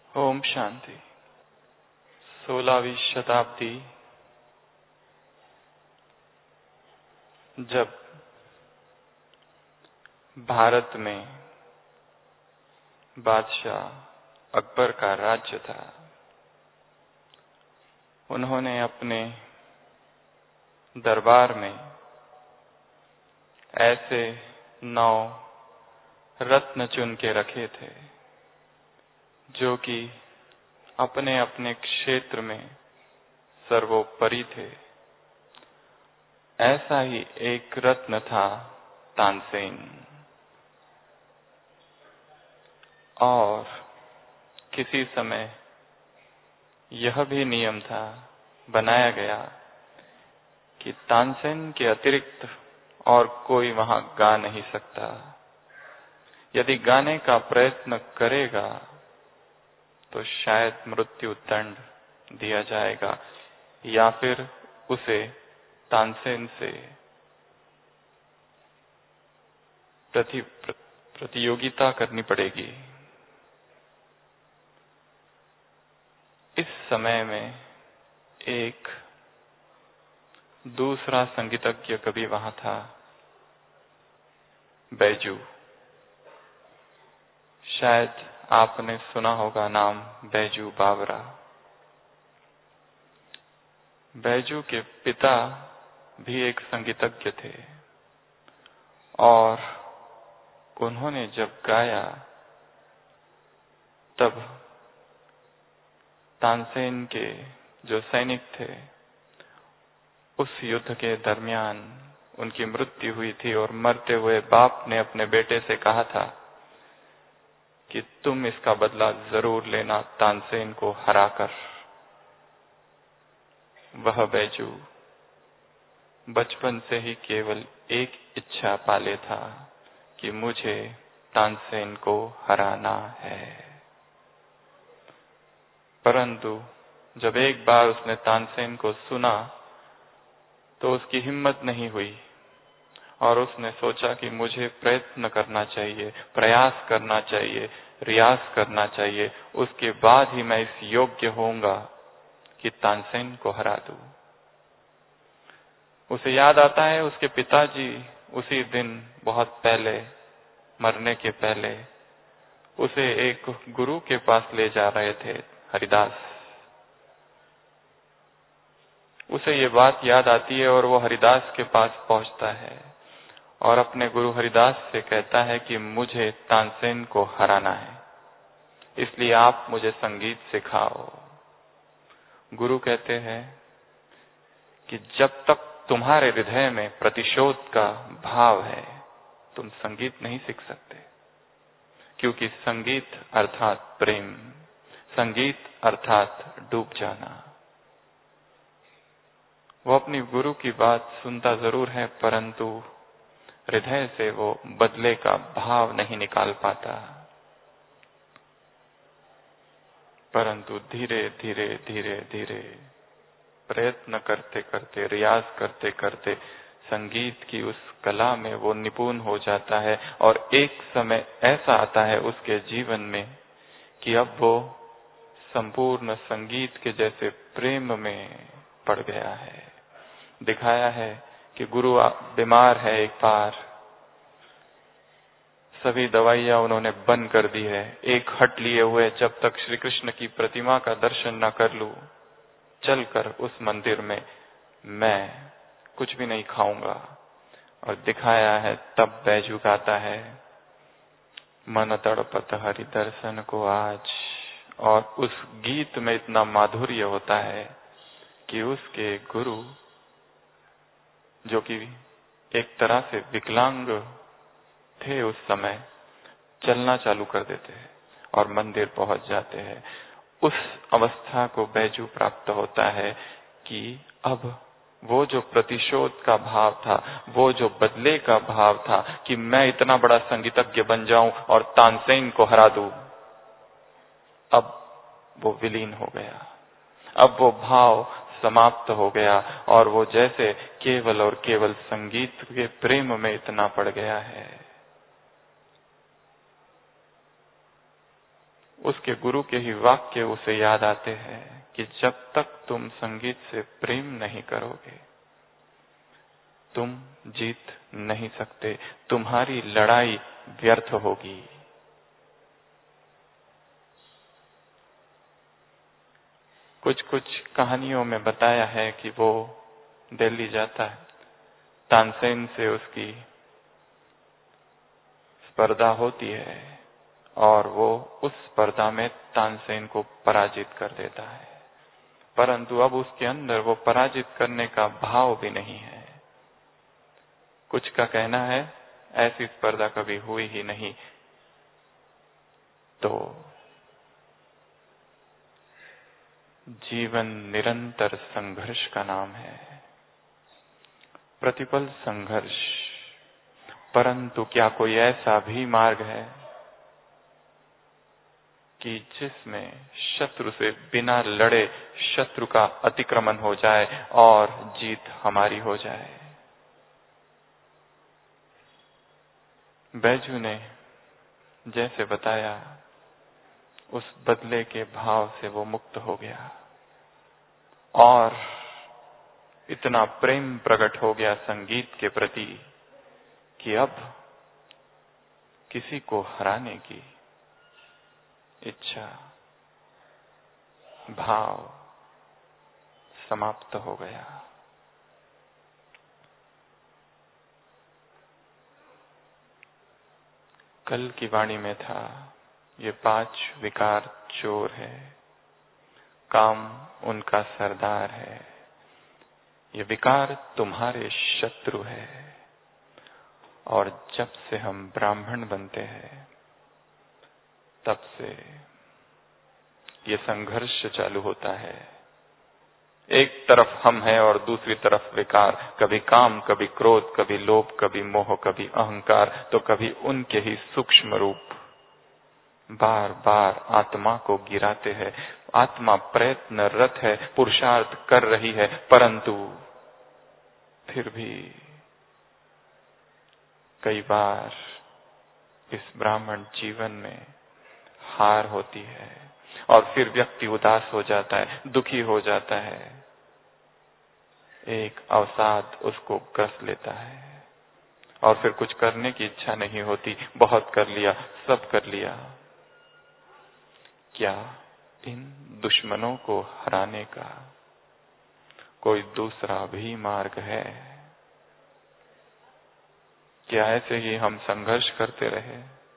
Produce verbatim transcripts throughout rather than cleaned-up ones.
ओम शांति। सोलहवीं शताब्दी जब भारत में बादशाह अकबर का राज्य था, उन्होंने अपने दरबार में ऐसे नौ रत्न चुन के रखे थे जो कि अपने अपने क्षेत्र में सर्वोपरि थे। ऐसा ही एक रत्न था तानसेन। और किसी समय यह भी नियम था, बनाया गया कि तानसेन के अतिरिक्त और कोई वहां गा नहीं सकता। यदि गाने का प्रयत्न करेगा तो शायद मृत्यु दंड दिया जाएगा या फिर उसे तानसेन से प्रति प्रतियोगिता करनी पड़ेगी। इस समय में एक दूसरा संगीतज्ञ कवि वहां था, बैजू। शायद आपने सुना होगा नाम बैजू बावरा। बैजू के पिता भी एक संगीतज्ञ थे और उन्होंने जब गाया तब तानसेन के जो सैनिक थे, उस युद्ध के दरमियान उनकी मृत्यु हुई थी और मरते हुए बाप ने अपने बेटे से कहा था कि तुम इसका बदला जरूर लेना तानसेन को हराकर। वह बैजू बचपन से ही केवल एक इच्छा पाले था कि मुझे तानसेन को हराना है। परंतु जब एक बार उसने तानसेन को सुना तो उसकी हिम्मत नहीं हुई और उसने सोचा कि मुझे प्रयत्न करना चाहिए, प्रयास करना चाहिए, रियाज करना चाहिए, उसके बाद ही मैं इस योग्य होऊंगा कि तानसेन को हरा दूं। उसे याद आता है उसके पिताजी उसी दिन बहुत पहले, मरने के पहले, उसे एक गुरु के पास ले जा रहे थे, हरिदास। उसे ये बात याद आती है और वो हरिदास के पास पहुंचता है और अपने गुरु हरिदास से कहता है कि मुझे तानसेन को हराना है, इसलिए आप मुझे संगीत सिखाओ। गुरु कहते हैं कि जब तक तुम्हारे हृदय में प्रतिशोध का भाव है, तुम संगीत नहीं सीख सकते, क्योंकि संगीत अर्थात प्रेम, संगीत अर्थात डूब जाना। वो अपनी गुरु की बात सुनता जरूर है, परंतु हृदय से वो बदले का भाव नहीं निकाल पाता। परंतु धीरे धीरे धीरे धीरे प्रयत्न करते करते, रियाज करते करते संगीत की उस कला में वो निपुण हो जाता है और एक समय ऐसा आता है उसके जीवन में कि अब वो संपूर्ण संगीत के जैसे प्रेम में पड़ गया है। दिखाया है कि गुरु बीमार है, एक बार सभी दवाइयां उन्होंने बंद कर दी है, एक हट लिए हुए, जब तक श्री कृष्ण की प्रतिमा का दर्शन न कर लूं, चलकर उस मंदिर में मैं कुछ भी नहीं खाऊंगा। और दिखाया है तब बैजू गाता है, मन तड़पत हरि दर्शन को आज। और उस गीत में इतना माधुर्य होता है कि उसके गुरु, जो कि एक तरह से विकलांग थे उस समय, चलना चालू कर देते हैं और मंदिर पहुंच जाते हैं। उस अवस्था को बैजू प्राप्त होता है कि अब वो जो प्रतिशोध का भाव था, वो जो बदले का भाव था कि मैं इतना बड़ा संगीतज्ञ बन जाऊं और तानसेन को हरा दूं, अब वो विलीन हो गया। अब वो भाव समाप्त हो गया और वो जैसे केवल और केवल संगीत के प्रेम में इतना पड़ गया है। उसके गुरु के ही वाक्य उसे याद आते हैं कि जब तक तुम संगीत से प्रेम नहीं करोगे तुम जीत नहीं सकते, तुम्हारी लड़ाई व्यर्थ होगी। कुछ कुछ कहानियों में बताया है कि वो दिल्ली जाता है, तानसेन से उसकी स्पर्धा होती है और वो उस स्पर्धा में तानसेन को पराजित कर देता है, परंतु अब उसके अंदर वो पराजित करने का भाव भी नहीं है। कुछ का कहना है ऐसी स्पर्धा कभी हुई ही नहीं। तो जीवन निरंतर संघर्ष का नाम है, प्रतिपल संघर्ष। परंतु क्या कोई ऐसा भी मार्ग है कि जिसमें शत्रु से बिना लड़े शत्रु का अतिक्रमण हो जाए और जीत हमारी हो जाए? बैजू ने जैसे बताया उस बदले के भाव से वो मुक्त हो गया और इतना प्रेम प्रकट हो गया संगीत के प्रति कि अब किसी को हराने की इच्छा, भाव समाप्त हो गया। कल की वाणी में था, ये पांच विकार चोर है, काम उनका सरदार है, ये विकार तुम्हारे शत्रु है। और जब से हम ब्राह्मण बनते हैं तब से ये संघर्ष चालू होता है। एक तरफ हम हैं और दूसरी तरफ विकार, कभी काम, कभी क्रोध, कभी लोभ, कभी मोह, कभी अहंकार, तो कभी उनके ही सूक्ष्म रूप बार बार आत्मा को गिराते हैं। आत्मा प्रयत्नरत है, पुरुषार्थ कर रही है, परंतु फिर भी कई बार इस ब्राह्मण जीवन में हार होती है और फिर व्यक्ति उदास हो जाता है, दुखी हो जाता है, एक अवसाद उसको ग्रस लेता है और फिर कुछ करने की इच्छा नहीं होती। बहुत कर लिया, सब कर लिया। क्या इन दुश्मनों को हराने का कोई दूसरा भी मार्ग है? क्या ऐसे ही हम संघर्ष करते रहे?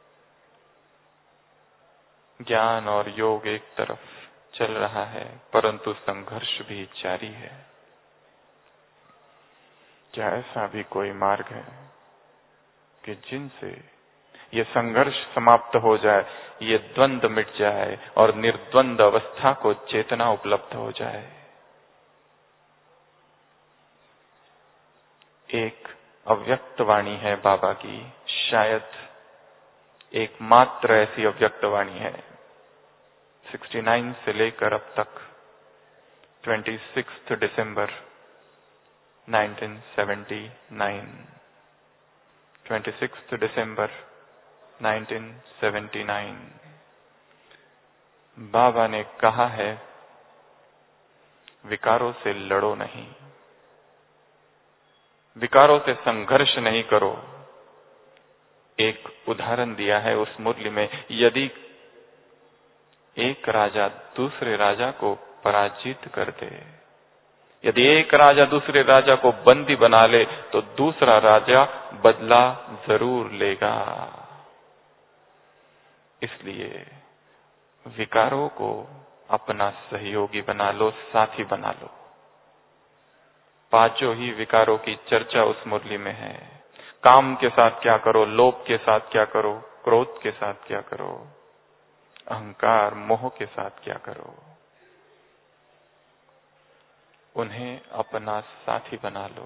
ज्ञान और योग एक तरफ चल रहा है, परंतु संघर्ष भी जारी है। क्या ऐसा भी कोई मार्ग है कि जिनसे ये संघर्ष समाप्त हो जाए, ये द्वंद्व मिट जाए और निर्द्वंद अवस्था को चेतना उपलब्ध हो जाए? एक अव्यक्त वाणी है बाबा की, शायद एकमात्र ऐसी अव्यक्त वाणी है। उनहत्तर से लेकर अब तक छब्बीस दिसंबर उन्नीस सौ उन्यासी, छब्बीस दिसंबर उन्नीस सौ उन्यासी, बाबा ने कहा है विकारों से लड़ो नहीं, विकारों से संघर्ष नहीं करो। एक उदाहरण दिया है उस मुरली में, यदि एक राजा दूसरे राजा को पराजित कर दे, यदि एक राजा दूसरे राजा को बंदी बना ले, तो दूसरा राजा बदला जरूर लेगा। इसलिए विकारों को अपना सहयोगी बना लो, साथी बना लो। पांचों ही विकारों की चर्चा उस मुरली में है। काम के साथ क्या करो, लोभ के साथ क्या करो, क्रोध के साथ क्या करो, अहंकार मोह के साथ क्या करो। उन्हें अपना साथी बना लो,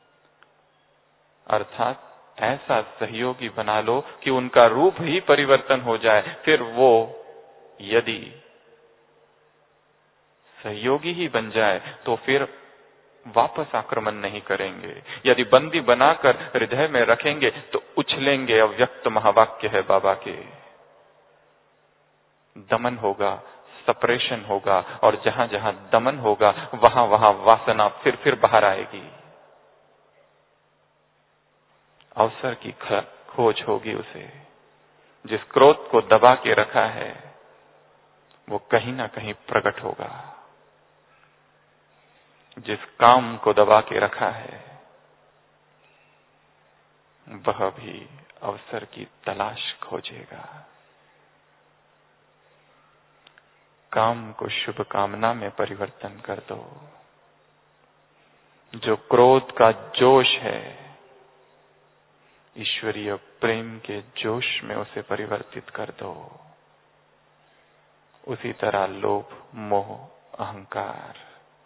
अर्थात ऐसा सहयोगी बना लो कि उनका रूप ही परिवर्तन हो जाए। फिर वो यदि सहयोगी ही बन जाए तो फिर वापस आक्रमण नहीं करेंगे। यदि बंदी बनाकर हृदय में रखेंगे तो उछलेंगे। अव्यक्त महावाक्य है बाबा के। दमन होगा, सेपरेशन होगा, और जहां जहां दमन होगा वहां वहां वासना फिर फिर बाहर आएगी। अवसर की खोज होगी उसे। जिस क्रोध को दबा के रखा है वो कहीं ना कहीं प्रकट होगा। जिस काम को दबा के रखा है वह भी अवसर की तलाश खोजेगा। काम को शुभ कामना में परिवर्तन कर दो। जो क्रोध का जोश है ईश्वरीय प्रेम के जोश में उसे परिवर्तित कर दो। उसी तरह लोभ, मोह, अहंकार।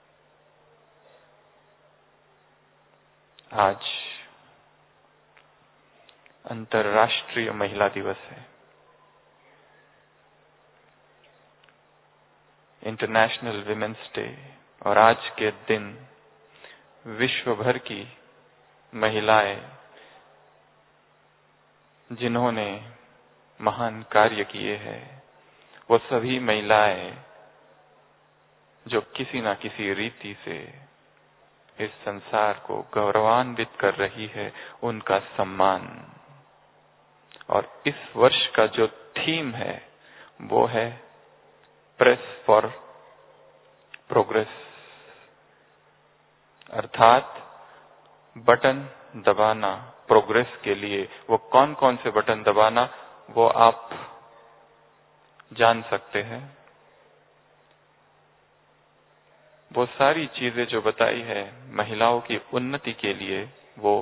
आज अंतर्राष्ट्रीय महिला दिवस है, इंटरनेशनल विमेन्स डे। और आज के दिन विश्व भर की महिलाएं जिन्होंने महान कार्य किए हैं, वो सभी महिलाएं जो किसी न किसी रीति से इस संसार को गौरवान्वित कर रही है, उनका सम्मान। और इस वर्ष का जो थीम है वो है प्रेस फॉर प्रोग्रेस, अर्थात बटन दबाना प्रोग्रेस के लिए। वो कौन कौन से बटन दबाना, वो आप जान सकते हैं। वो सारी चीजें जो बताई है महिलाओं की उन्नति के लिए, वो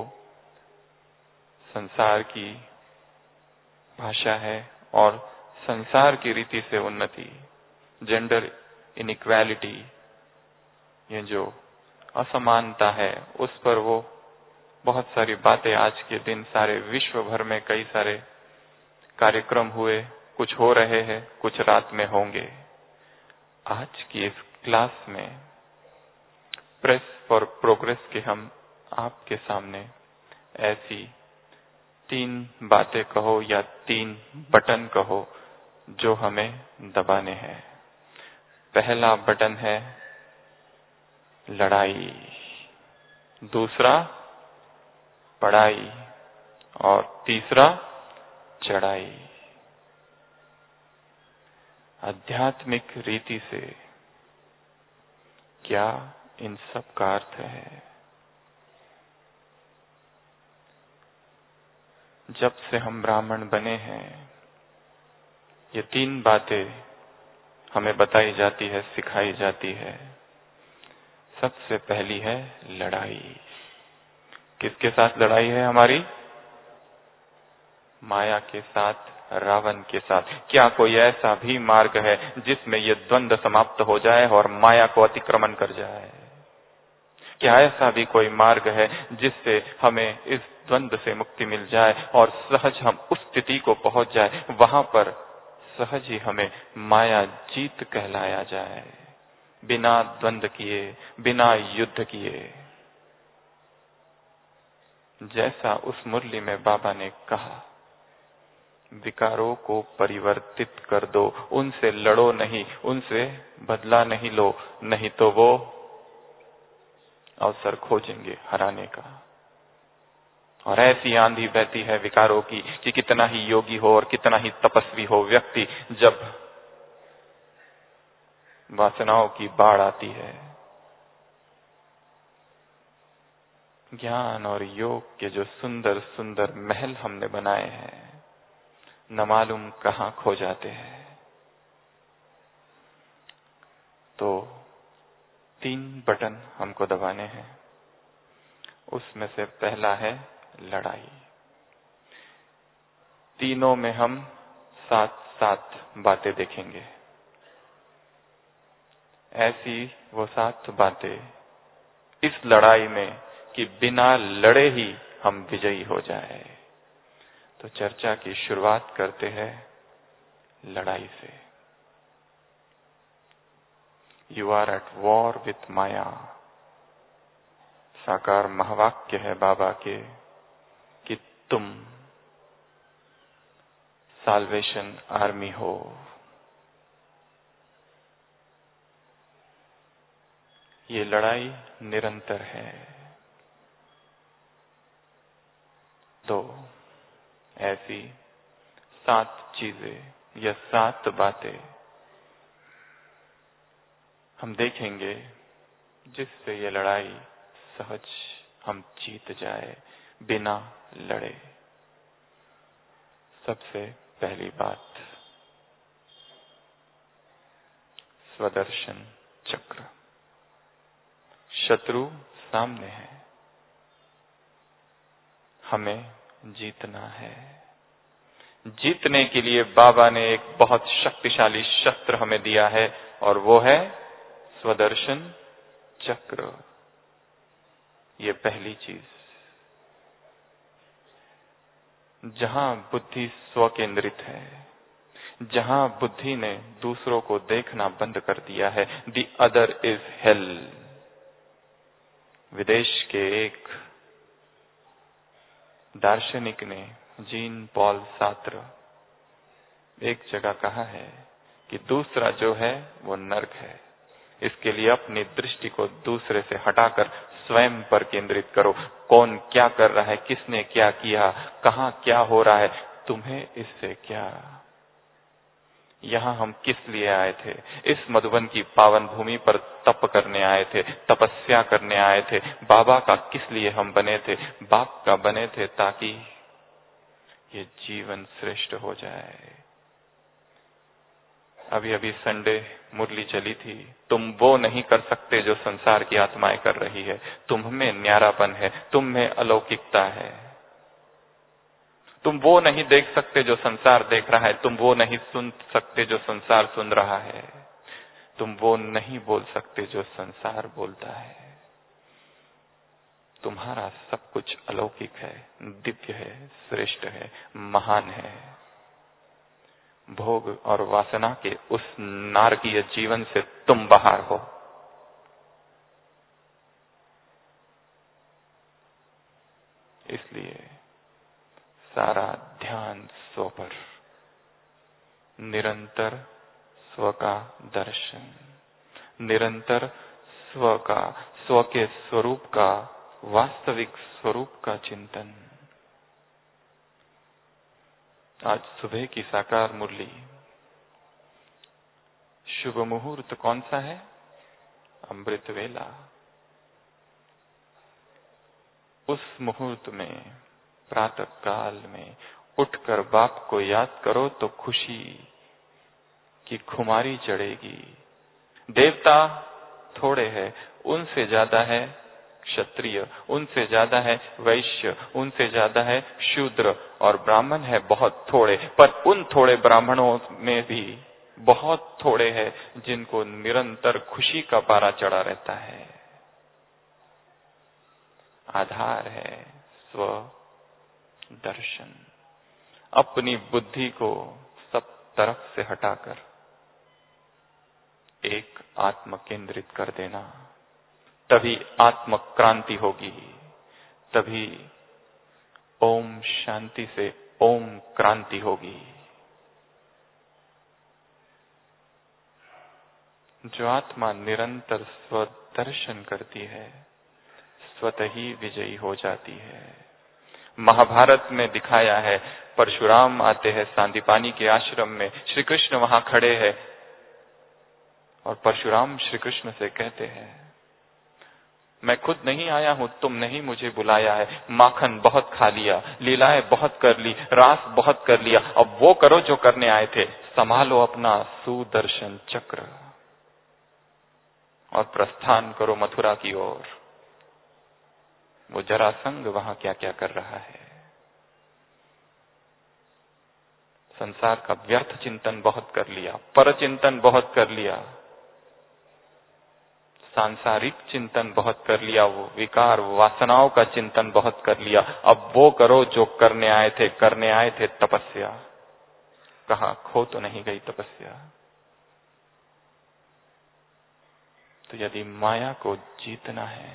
संसार की भाषा है और संसार की रीति से उन्नति, जेंडर इनइक्वालिटी, ये जो असमानता है उस पर वो बहुत सारी बातें आज के दिन सारे विश्व भर में कई सारे कार्यक्रम हुए, कुछ हो रहे हैं, कुछ रात में होंगे। आज की इस क्लास में प्रेस फॉर प्रोग्रेस के हम आपके सामने ऐसी तीन बातें कहो या तीन बटन कहो जो हमें दबाने हैं। पहला बटन है लड़ाई, दूसरा पढ़ाई और तीसरा चढ़ाई। आध्यात्मिक रीति से क्या इन सब का अर्थ है? जब से हम ब्राह्मण बने हैं ये तीन बातें हमें बताई जाती है, सिखाई जाती है। सबसे पहली है लड़ाई। किसके साथ लड़ाई है हमारी? माया के साथ, रावण के साथ। क्या कोई ऐसा भी मार्ग है जिसमें ये द्वंद्व समाप्त हो जाए और माया को अतिक्रमण कर जाए? क्या ऐसा भी कोई मार्ग है जिससे हमें इस द्वंद्व से मुक्ति मिल जाए और सहज हम उस स्थिति को पहुंच जाए, वहां पर सहज ही हमें माया जीत कहलाया जाए, बिना द्वंद्व किए, बिना युद्ध किए। जैसा उस मुरली में बाबा ने कहा, विकारों को परिवर्तित कर दो, उनसे लड़ो नहीं, उनसे बदला नहीं लो, नहीं तो वो अवसर खोजेंगे हराने का। और ऐसी आंधी बहती है विकारों की कि कितना ही योगी हो और कितना ही तपस्वी हो व्यक्ति, जब वासनाओं की बाढ़ आती है, ज्ञान और योग के जो सुंदर सुंदर महल हमने बनाए हैं, न मालूम कहां खो जाते हैं। तो तीन बटन हमको दबाने हैं। उसमें से पहला है लड़ाई। तीनों में हम सात सात बातें देखेंगे। ऐसी वो सात बातें इस लड़ाई में कि बिना लड़े ही हम विजयी हो जाए। तो चर्चा की शुरुआत करते हैं लड़ाई से। You are at war with maya. साकार महावाक्य है बाबा के कि तुम साल्वेशन आर्मी हो। ये लड़ाई निरंतर है। तो ऐसी सात चीजें या सात बातें हम देखेंगे जिससे ये लड़ाई सहज हम जीत जाए बिना लड़े। सबसे पहली बात, स्वदर्शन चक्र। शत्रु सामने है, हमें जीतना है। जीतने के लिए बाबा ने एक बहुत शक्तिशाली शस्त्र हमें दिया है और वो है स्वदर्शन चक्र। ये पहली चीज। जहां बुद्धि स्व केंद्रित है, जहां बुद्धि ने दूसरों को देखना बंद कर दिया है, द अदर इज हेल। विदेश के एक दार्शनिक ने, जीन पॉल सार्त्र, एक जगह कहा है कि दूसरा जो है वो नर्क है। इसके लिए अपनी दृष्टि को दूसरे से हटाकर स्वयं पर केंद्रित करो। कौन क्या कर रहा है, किसने क्या किया, कहां क्या हो रहा है, तुम्हें इससे क्या। यहां हम किस लिए आए थे? इस मधुबन की पावन भूमि पर तप करने आए थे, तपस्या करने आए थे। बाबा का किस लिए हम बने थे? बाप का बने थे ताकि ये जीवन श्रेष्ठ हो जाए। अभी अभी संडे मुरली चली थी। तुम वो नहीं कर सकते जो संसार की आत्माएं कर रही है। तुम में न्यारापन है, तुम में अलौकिकता है। तुम वो नहीं देख सकते जो संसार देख रहा है, तुम वो नहीं सुन सकते जो संसार सुन रहा है, तुम वो नहीं बोल सकते जो संसार बोलता है। तुम्हारा सब कुछ अलौकिक है, दिव्य है, श्रेष्ठ है, महान है। भोग और वासना के उस नारकीय जीवन से तुम बाहर हो। इसलिए सारा ध्यान स्व पर, निरंतर स्व का दर्शन, निरंतर स्व का, स्व के स्वरूप का, वास्तविक स्वरूप का चिंतन। आज सुबह की साकार मुरली, शुभ मुहूर्त कौन सा है? अमृत वेला। उस मुहूर्त में, प्रातः काल में उठकर बाप को याद करो तो खुशी की खुमारी चढ़ेगी। देवता थोड़े हैं, उनसे ज्यादा है क्षत्रिय, उनसे ज्यादा है वैश्य, उनसे ज्यादा है शूद्र, और ब्राह्मण है बहुत थोड़े। पर उन थोड़े ब्राह्मणों में भी बहुत थोड़े हैं जिनको निरंतर खुशी का पारा चढ़ा रहता है। आधार है स्व दर्शन। अपनी बुद्धि को सब तरफ से हटाकर एक आत्म केंद्रित कर देना, तभी आत्म क्रांति होगी। तभी ओम शांति से ओम क्रांति होगी। जो आत्मा निरंतर स्वदर्शन करती है, स्वतः ही विजयी हो जाती है। महाभारत में दिखाया है, परशुराम आते हैं सांदीपानी के आश्रम में, श्री कृष्ण वहां खड़े हैं और परशुराम श्री कृष्ण से कहते हैं, मैं खुद नहीं आया हूं, तुम नहीं मुझे बुलाया है। माखन बहुत खा लिया, लीलाएं बहुत कर ली, रास बहुत कर लिया, अब वो करो जो करने आए थे। संभालो अपना सुदर्शन चक्र और प्रस्थान करो मथुरा की ओर। वो जरासंध वहां क्या क्या कर रहा है। संसार का व्यर्थ चिंतन बहुत कर लिया, पर चिंतन बहुत कर लिया, सांसारिक चिंतन बहुत कर लिया, वो विकार वासनाओं का चिंतन बहुत कर लिया। अब वो करो जो करने आए थे। करने आए थे तपस्या। कहा खो तो नहीं गई तपस्या। तो यदि माया को जीतना है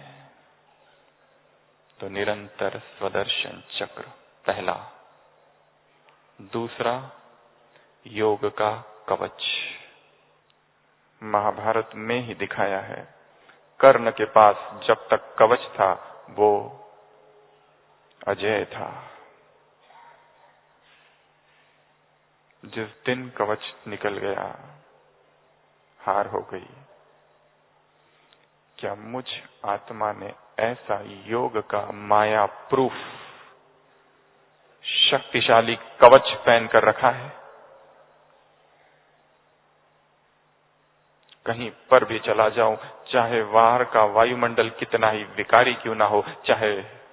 तो निरंतर स्वदर्शन चक्र पहला। दूसरा, योग का कवच। महाभारत में ही दिखाया है, कर्ण के पास जब तक कवच था वो अजय था। जिस दिन कवच निकल गया हार हो गई। क्या मुझ आत्मा ने ऐसा योग का माया प्रूफ शक्तिशाली कवच पहन कर रखा है? कहीं पर भी चला जाऊं, चाहे बाहर का वायुमंडल कितना ही विकारी क्यों ना हो, चाहे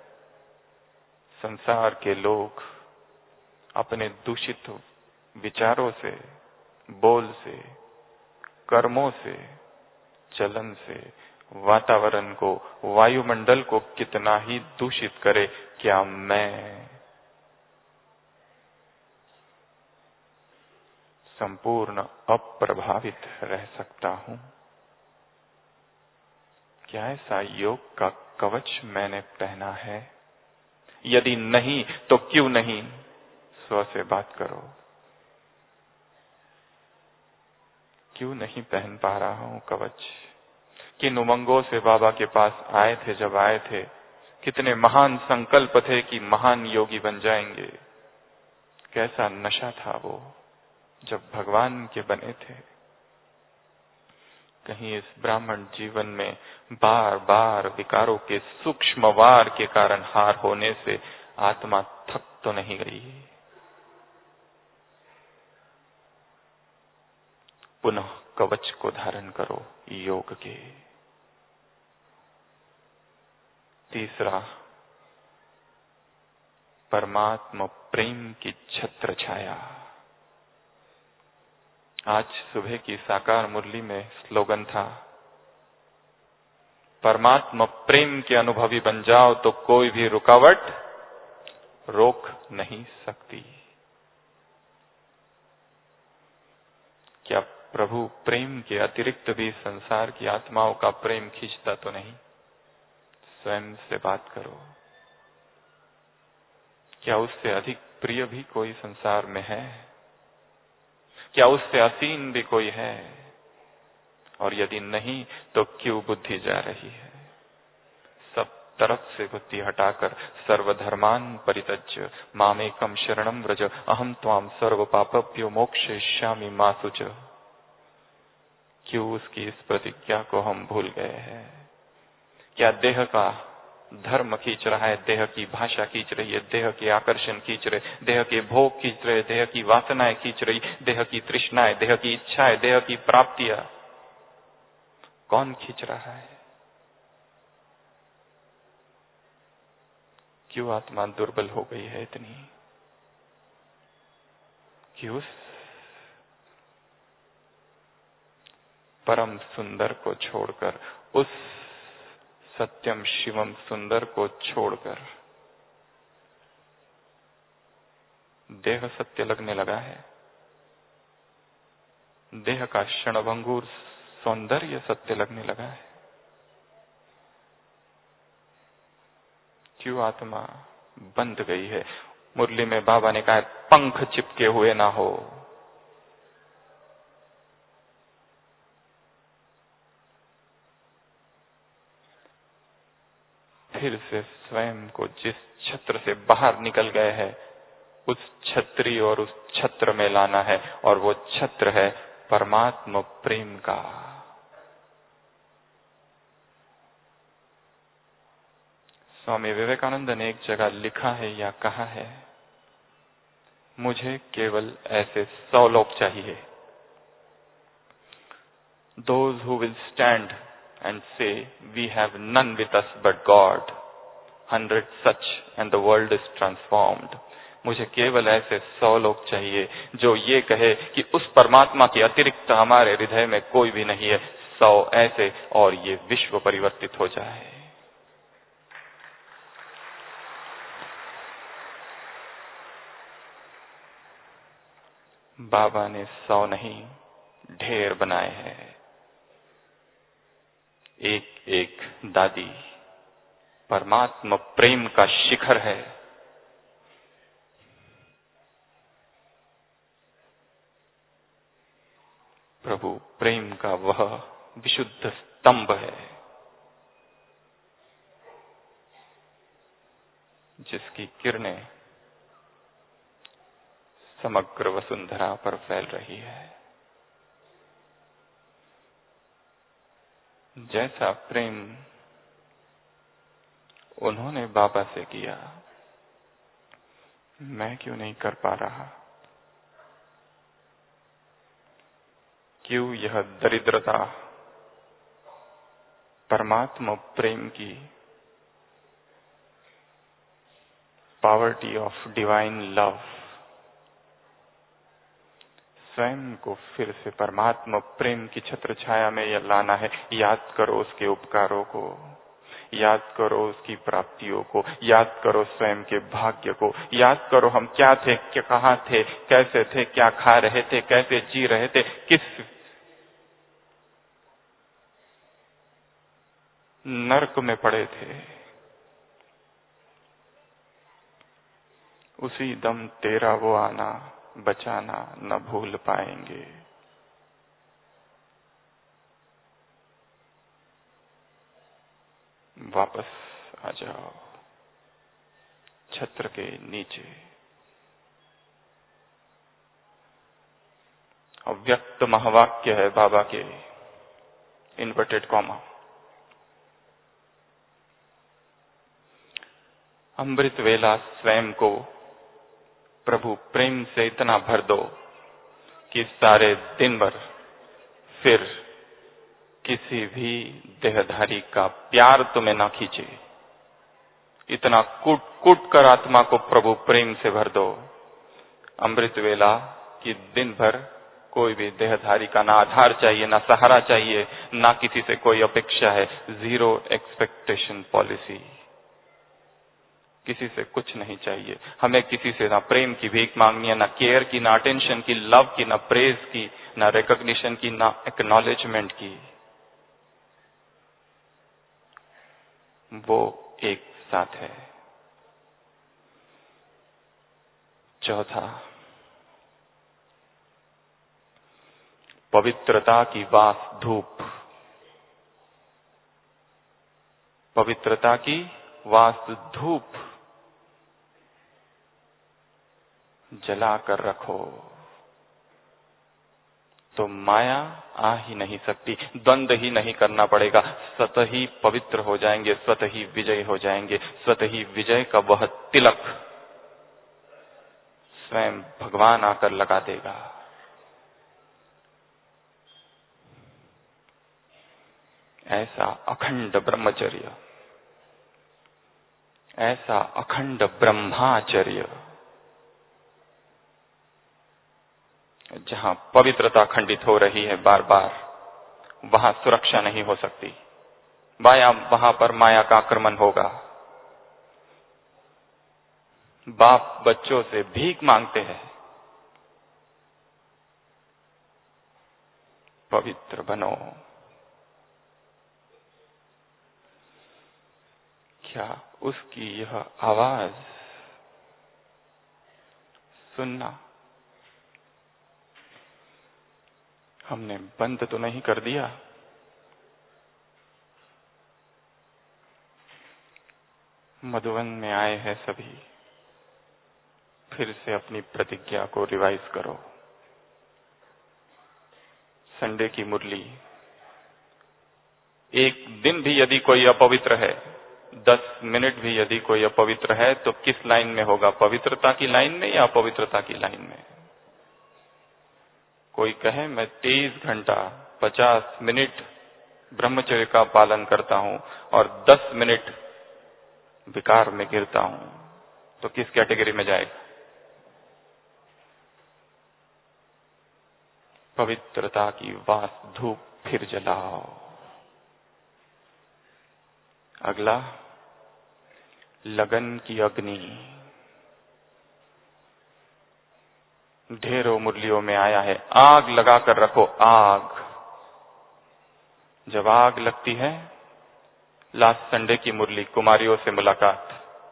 संसार के लोग अपने दूषित विचारों से, बोल से, कर्मों से, चलन से वातावरण को, वायुमंडल को कितना ही दूषित करे, क्या मैं संपूर्ण अप्रभावित रह सकता हूं? क्या ऐसा योग का कवच मैंने पहना है? यदि नहीं तो क्यों नहीं? स्व से बात करो। क्यों नहीं पहन पा रहा हूं कवच? किन उमंगों से बाबा के पास आए थे जब आए थे? कितने महान संकल्प थे कि महान योगी बन जाएंगे। कैसा नशा था वो जब भगवान के बने थे। कहीं इस ब्राह्मण जीवन में बार बार विकारों के सूक्ष्म वार के कारण हार होने से आत्मा थक तो नहीं गई? पुनः कवच को धारण करो योग के। तीसरा, परमात्मा प्रेम की छत्र छाया। आज सुबह की साकार मुरली में स्लोगन था, परमात्मा प्रेम के अनुभवी बन जाओ तो कोई भी रुकावट रोक नहीं सकती। क्या प्रभु प्रेम के अतिरिक्त भी संसार की आत्माओं का प्रेम खींचता तो नहीं? स्वयं से बात करो। क्या उससे अधिक प्रिय भी कोई संसार में है? क्या उससे असीम भी कोई है? और यदि नहीं तो क्यों बुद्धि जा रही है? सब तरफ से बुद्धि हटाकर सर्वधर्मान परित्यज्य मामेकम शरणम व्रज अहम त्वाम सर्व पापभ्यो मोक्षयिष्यामि मा शुच। क्यों उसकी इस प्रतिज्ञा को हम भूल गए हैं? क्या देह का धर्म खींच रहा है, देह की भाषा खींच रही है, देह के आकर्षण खींच रहे, देह के भोग खींच रहे, देह की वासनाएं खींच रही, देह की तृष्णाएं, देह की इच्छाएं, देह की प्राप्तियां, कौन खींच रहा है? क्यों आत्मा दुर्बल हो गई है इतनी? क्यों उस परम सुंदर को छोड़कर, उस सत्यम शिवम सुंदर को छोड़कर देह सत्य लगने लगा है? देह का क्षणभंगुर सौंदर्य सत्य लगने लगा है? क्यों आत्मा बंध गई है? मुरली में बाबा ने कहा, पंख चिपके हुए ना हो। फिर से स्वयं को जिस छत्र से बाहर निकल गए हैं, उस छत्री और उस छत्र में लाना है, और वो छत्र है परमात्मा प्रेम का। स्वामी विवेकानंद ने एक जगह लिखा है या कहा है, मुझे केवल ऐसे सौ लोग चाहिए, those who will stand and say we have none with us but God, hundred such and the world is transformed। मुझे केवल ऐसे सौ लोग चाहिए जो ये कहे कि उस परमात्मा के अतिरिक्त हमारे हृदय में कोई भी नहीं है। सौ ऐसे, और ये विश्व परिवर्तित हो जाए। बाबा ने सौ नहीं ढेर बनाए हैं। एक एक दादी परमात्मा प्रेम का शिखर है। प्रभु प्रेम का वह विशुद्ध स्तंभ है। जिसकी किरणें समग्र वसुंधरा पर फैल रही है। जैसा प्रेम उन्होंने बाबा से किया, मैं क्यों नहीं कर पा रहा? क्यों यह दरिद्रता परमात्मा प्रेम की, पावर्टी ऑफ डिवाइन लव, स्वयं को फिर से परमात्मा प्रेम की छत्र छाया में यह लाना है। याद करो उसके उपकारों को, याद करो उसकी प्राप्तियों को, याद करो स्वयं के भाग्य को, याद करो हम क्या थे, क्या कहाँ थे, कैसे थे, क्या खा रहे थे, कैसे जी रहे थे, किस नरक में पड़े थे। उसी दम तेरा वो आना बचाना न भूल पाएंगे। वापस आ जाओ छत्र के नीचे। अव्यक्त महावाक्य है बाबा के, इन्वर्टेड कॉमा। अमृत वेला स्वयं को प्रभु प्रेम से इतना भर दो कि सारे दिन भर फिर किसी भी देहधारी का प्यार तुम्हें ना खींचे। इतना कूट कूट कर आत्मा को प्रभु प्रेम से भर दो अमृत वेला कि दिन भर कोई भी देहधारी का ना आधार चाहिए, ना सहारा चाहिए, ना किसी से कोई अपेक्षा है। जीरो एक्सपेक्टेशन पॉलिसी, किसी से कुछ नहीं चाहिए। हमें किसी से ना प्रेम की भीख मांगनी है, ना केयर की, ना अटेंशन की, लव की, ना प्रेज की, ना रिकॉग्निशन की, ना एक्नॉलेजमेंट की। वो एक साथ है। चौथा, पवित्रता की वास धूप। पवित्रता की वास धूप जला कर रखो तो माया आ ही नहीं सकती, द्वंद ही नहीं करना पड़ेगा। स्वतः ही पवित्र हो जाएंगे, स्वतः ही विजय हो जाएंगे। स्वतः ही विजय का वह तिलक स्वयं भगवान आकर लगा देगा। ऐसा अखंड ब्रह्मचर्य, ऐसा अखंड ब्रह्माचर्य, जहां पवित्रता खंडित हो रही है बार बार, वहां सुरक्षा नहीं हो सकती। बाया वहां पर माया का आक्रमण होगा। बाप बच्चों से भीख मांगते हैं, पवित्र बनो। क्या उसकी यह आवाज सुनना हमने बंद तो नहीं कर दिया? मधुवन में आए हैं सभी, फिर से अपनी प्रतिज्ञा को रिवाइज करो। संडे की मुरली, एक दिन भी यदि कोई अपवित्र है, दस मिनट भी यदि कोई अपवित्र है, तो किस लाइन में होगा? पवित्रता की लाइन में या अपवित्रता की लाइन में? कोई कहे मैं तेईस घंटा पचास मिनट ब्रह्मचर्य का पालन करता हूं और दस मिनट विकार में गिरता हूं, तो किस कैटेगरी में जाएगा? पवित्रता की वास धूप फिर जलाओ। अगला, लगन की अग्नि। ढेरों मुरलियों में आया है, आग लगा कर रखो। आग, जब आग लगती है, लास्ट संडे की मुरली, कुमारियों से मुलाकात।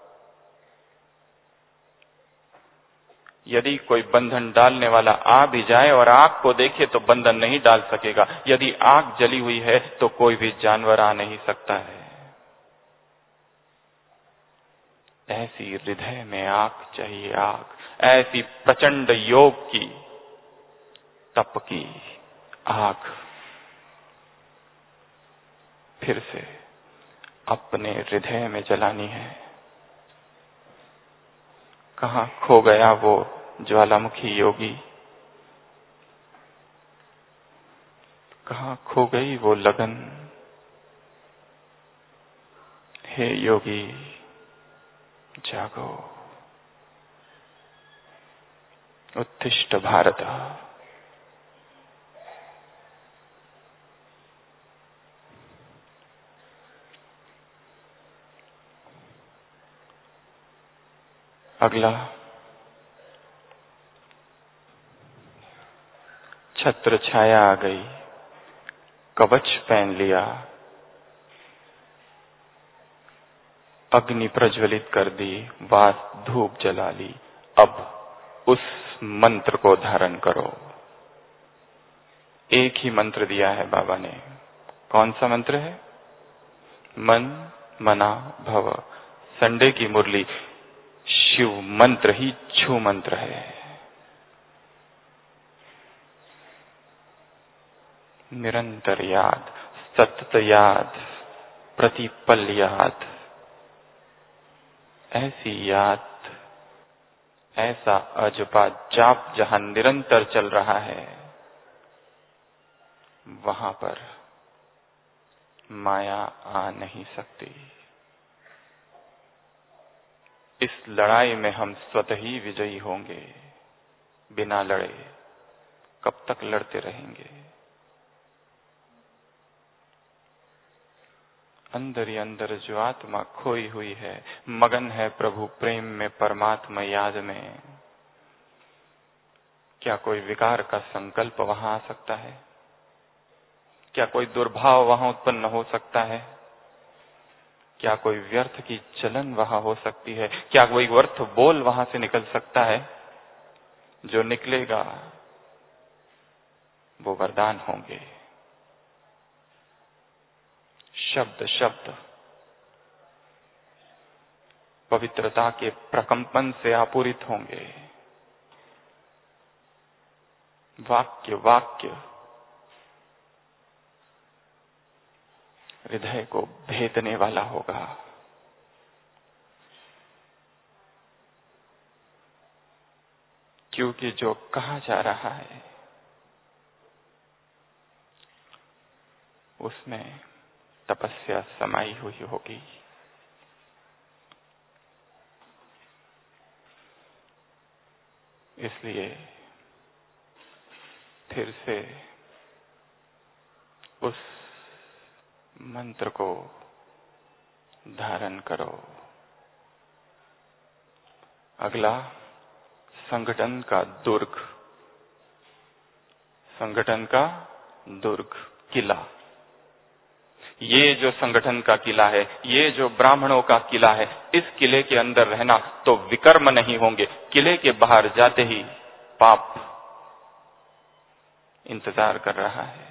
यदि कोई बंधन डालने वाला आ भी जाए और आग को देखे तो बंधन नहीं डाल सकेगा। यदि आग जली हुई है तो कोई भी जानवर आ नहीं सकता है। ऐसी हृदय में आग चाहिए, आग, ऐसी प्रचंड योग की, तप की आग फिर से अपने हृदय में जलानी है। कहाँ खो गया वो ज्वालामुखी योगी, कहाँ खो गई वो लगन। हे योगी जागो, उत्तिष्ठ भारत। अगला, छत्र छाया आ गई, कवच पहन लिया, अग्नि प्रज्वलित कर दी, वास धूप जला ली। अब उस मंत्र को धारण करो। एक ही मंत्र दिया है बाबा ने। कौन सा मंत्र है? मन मना भव। संडे की मुरली शिव मंत्र ही छू मंत्र है। निरंतर याद, सतत याद, प्रतिपल याद, ऐसी याद, ऐसा अजपा जाप जहां निरंतर चल रहा है, वहां पर माया आ नहीं सकती। इस लड़ाई में हम स्वतः ही विजयी होंगे। बिना लड़े कब तक लड़ते रहेंगे? अंदर ही अंदर जो आत्मा खोई हुई है, मगन है प्रभु प्रेम में, परमात्मा याद में, क्या कोई विकार का संकल्प वहां आ सकता है? क्या कोई दुर्भाव वहां उत्पन्न हो सकता है? क्या कोई व्यर्थ की चलन वहां हो सकती है? क्या कोई व्यर्थ बोल वहां से निकल सकता है? जो निकलेगा वो वरदान होंगे। शब्द शब्द पवित्रता के प्रकंपन से आपूरित होंगे। वाक्य वाक्य हृदय को भेदने वाला होगा। क्योंकि जो कहा जा रहा है उसमें तपस्या समाई हुई होगी। इसलिए फिर से उस मंत्र को धारण करो। अगला, संगठन का दुर्ग। संगठन का दुर्ग, किला। ये जो संगठन का किला है, ये जो ब्राह्मणों का किला है, इस किले के अंदर रहना तो विकर्म नहीं होंगे। किले के बाहर जाते ही पाप इंतजार कर रहा है।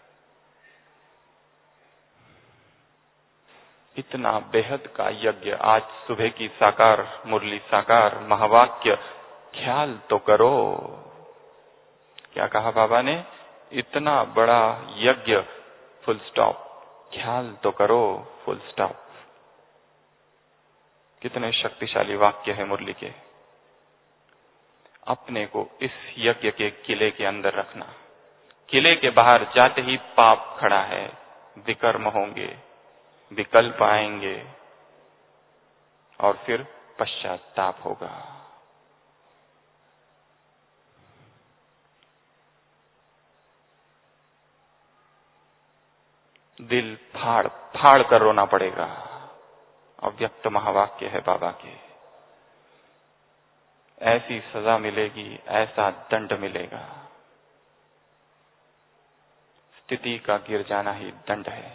इतना बेहद का यज्ञ आज सुबह की साकार मुरली, साकार महावाक्य, ख्याल तो करो। क्या कहा बाबा ने? इतना बड़ा यज्ञ, फुल स्टॉप, ख्याल तो करो, फुल स्टॉप। कितने शक्तिशाली वाक्य है मुरली के। अपने को इस यज्ञ के किले के अंदर रखना। किले के बाहर जाते ही पाप खड़ा है, विकर्म होंगे, विकल्प आएंगे और फिर पश्चाताप होगा। दिल फाड़ फाड़ कर रोना पड़ेगा। अव्यक्त महावाक्य है बाबा के। ऐसी सजा मिलेगी, ऐसा दंड मिलेगा। स्थिति का गिर जाना ही दंड है।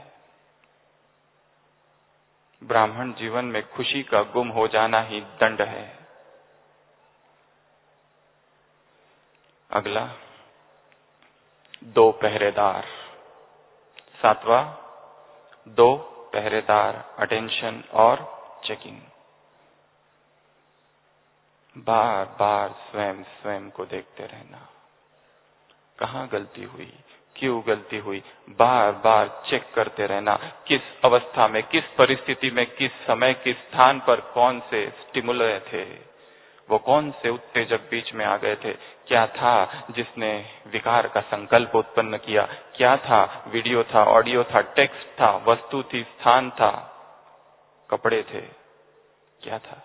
ब्राह्मण जीवन में खुशी का गुम हो जाना ही दंड है। अगला, दो पहरेदार। सातवां, दो पहरेदार, अटेंशन और चेकिंग। बार बार स्वयं स्वयं को देखते रहना, कहाँ गलती हुई, क्यों गलती हुई, बार बार चेक करते रहना। किस अवस्था में, किस परिस्थिति में, किस समय, किस स्थान पर कौन से स्टिमुलय थे, वो कौन से उत्तेजक बीच में आ गए थे, क्या था जिसने विकार का संकल्प उत्पन्न किया, क्या था, वीडियो था, ऑडियो था, टेक्स्ट था, वस्तु थी, स्थान था, कपड़े थे, क्या था।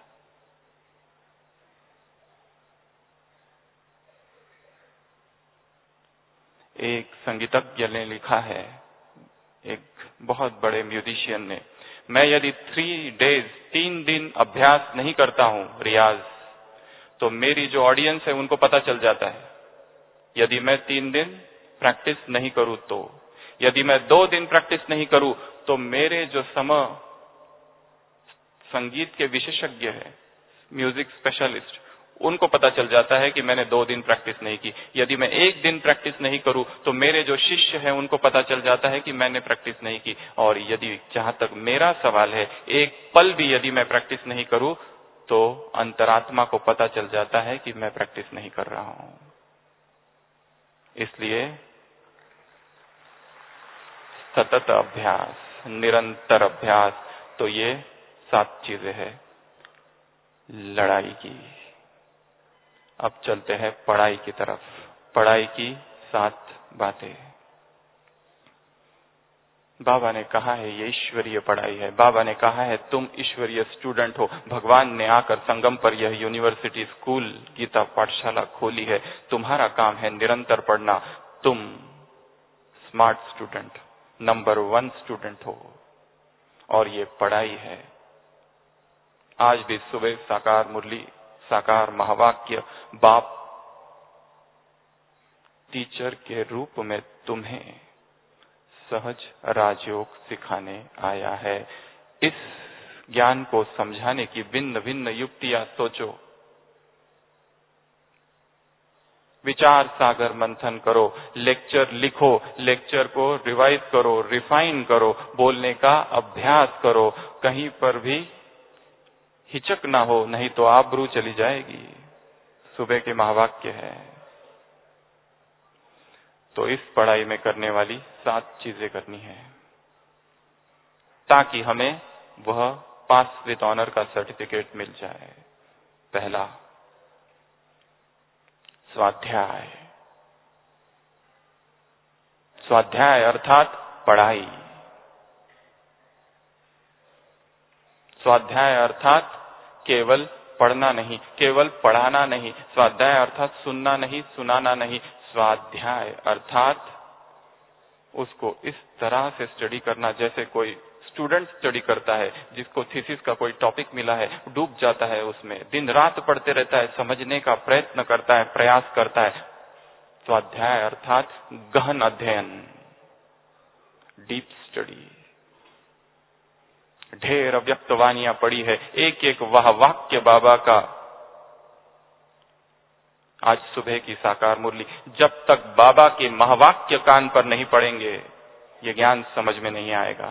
एक संगीतज्ञ ने लिखा है, एक बहुत बड़े म्यूजिशियन ने, मैं यदि थ्री डेज तीन दिन अभ्यास नहीं करता हूं, रियाज, तो मेरी जो ऑडियंस है उनको पता चल जाता है। यदि मैं तीन दिन प्रैक्टिस नहीं करूं तो, यदि मैं दो दिन प्रैक्टिस नहीं करूं तो मेरे जो सम संगीत के विशेषज्ञ है, म्यूजिक स्पेशलिस्ट, उनको पता चल जाता है कि मैंने दो दिन प्रैक्टिस नहीं की। यदि मैं एक दिन प्रैक्टिस नहीं करूं तो मेरे जो शिष्य हैं उनको पता चल जाता है कि मैंने प्रैक्टिस नहीं की। और यदि, जहां तक मेरा सवाल है, एक पल भी यदि मैं प्रैक्टिस नहीं करूं तो अंतरात्मा को पता चल जाता है कि मैं प्रैक्टिस नहीं कर रहा हूं। इसलिए सतत अभ्यास, निरंतर अभ्यास, तो ये सात चीजें हैं लड़ाई की। अब चलते हैं पढ़ाई की तरफ। पढ़ाई की सात बातें। बाबा ने कहा है ये ईश्वरीय पढ़ाई है। बाबा ने कहा है तुम ईश्वरीय स्टूडेंट हो। भगवान ने आकर संगम पर यह यूनिवर्सिटी, स्कूल, गीता पाठशाला खोली है। तुम्हारा काम है निरंतर पढ़ना। तुम smart student, number one student हो और ये पढ़ाई है। आज भी सुबह साकार मुरली, साकार महावाक्य, बाप टीचर के रूप में तुम्हें सहज राजयोग सिखाने आया है। इस ज्ञान को समझाने की भिन्न भिन्न युक्तियां सोचो, विचार सागर मंथन करो, लेक्चर लिखो, लेक्चर को रिवाइज करो, रिफाइन करो, बोलने का अभ्यास करो। कहीं पर भी हिचक ना हो, नहीं तो आबरू चली जाएगी। सुबह के महावाक्य है। तो इस पढ़ाई में करने वाली सात चीजें करनी है ताकि हमें वह पास विद ऑनर का सर्टिफिकेट मिल जाए। पहला, स्वाध्याय। स्वाध्याय अर्थात पढ़ाई। स्वाध्याय अर्थात केवल पढ़ना नहीं, केवल पढ़ाना नहीं। स्वाध्याय अर्थात सुनना नहीं, सुनाना नहीं। स्वाध्याय अर्थात उसको इस तरह से स्टडी करना जैसे कोई स्टूडेंट स्टडी करता है, जिसको थीसिस का कोई टॉपिक मिला है, डूब जाता है उसमें, दिन रात पढ़ते रहता है, समझने का प्रयत्न करता है, प्रयास करता है। स्वाध्याय अर्थात गहन अध्ययन, डीप स्टडी। ढेर अव्यक्त वाणियां पड़ी है, एक एक वह वाक्य बाबा का। आज सुबह की साकार मुरली, जब तक बाबा के महावाक्य कान पर नहीं पड़ेंगे ये ज्ञान समझ में नहीं आएगा।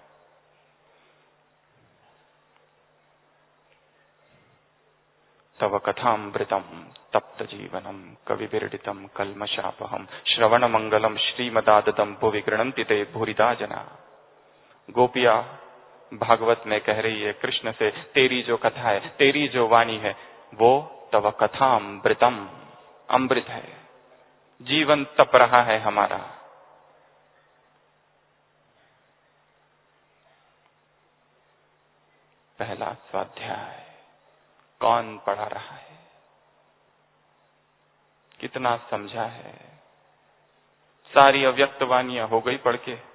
तव कथामृतम तप्त जीवनम कवि विरडितम कल्मशापहम श्रवण मंगलम श्रीमदादतम भुवि गृणन्ति ते भूरिदा जना। गोपिया भागवत में कह रही है कृष्ण से, तेरी जो कथा है, तेरी जो वाणी है, वो तव कथामृतम, अमृत है। जीवन तप रहा है हमारा। पहला स्वाध्याय, कौन पढ़ा रहा है, कितना समझा है। सारी अव्यक्त वाणियां हो गई पढ़ के।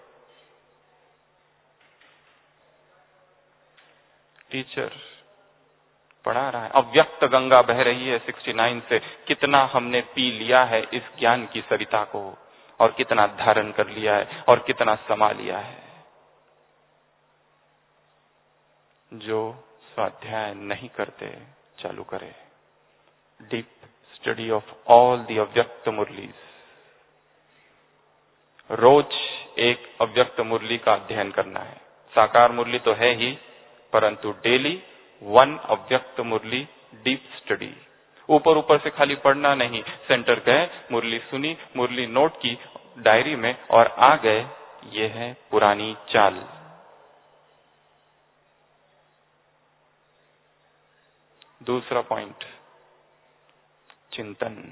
टीचर पढ़ा रहा है, अव्यक्त गंगा बह रही है उनहत्तर से। कितना हमने पी लिया है इस ज्ञान की सरिता को, और कितना धारण कर लिया है, और कितना समा लिया है। जो स्वाध्याय नहीं करते, चालू करें deep study of all the Avyakt Murlis. रोज एक अव्यक्त मुरली का अध्ययन करना है। साकार मुरली तो है ही, परंतु डेली वन अव्यक्त मुरली डीप स्टडी, ऊपर ऊपर से खाली पढ़ना नहीं, सेंटर गए, मुरली सुनी, मुरली नोट की डायरी में और आ गए। ये है पुरानी चाल। दूसरा पॉइंट, चिंतन।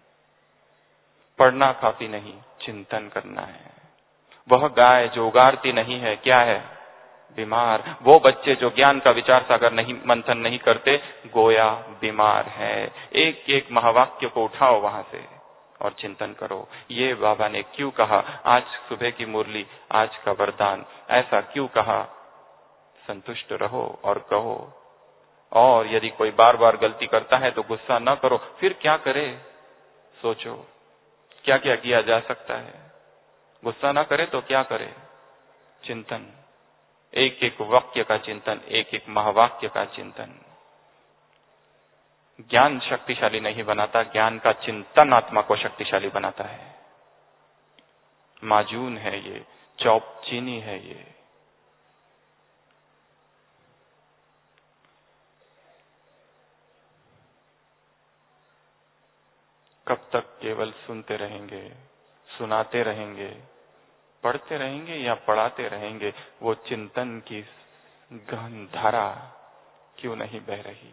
पढ़ना काफी नहीं, चिंतन करना है। वह गाय जो उगारती नहीं है क्या है? बीमार। वो बच्चे जो ज्ञान का विचार सागर नहीं मंथन नहीं करते, गोया बीमार है। एक एक महावाक्य को उठाओ वहां से और चिंतन करो। ये बाबा ने क्यों कहा? आज सुबह की मुरली, आज का वरदान, ऐसा क्यों कहा? संतुष्ट रहो और कहो। और यदि कोई बार बार गलती करता है तो गुस्सा न करो। फिर क्या करे? सोचो क्या क्या किया जा सकता है। गुस्सा ना करे तो क्या करे? चिंतन, एक एक वाक्य का चिंतन, एक एक महावाक्य का चिंतन। ज्ञान शक्तिशाली नहीं बनाता, ज्ञान का चिंतन आत्मा को शक्तिशाली बनाता है। माजून है ये, चौप चीनी है ये। कब तक केवल सुनते रहेंगे, सुनाते रहेंगे, पढ़ते रहेंगे या पढ़ाते रहेंगे? वो चिंतन की गहन धारा क्यों नहीं बह रही?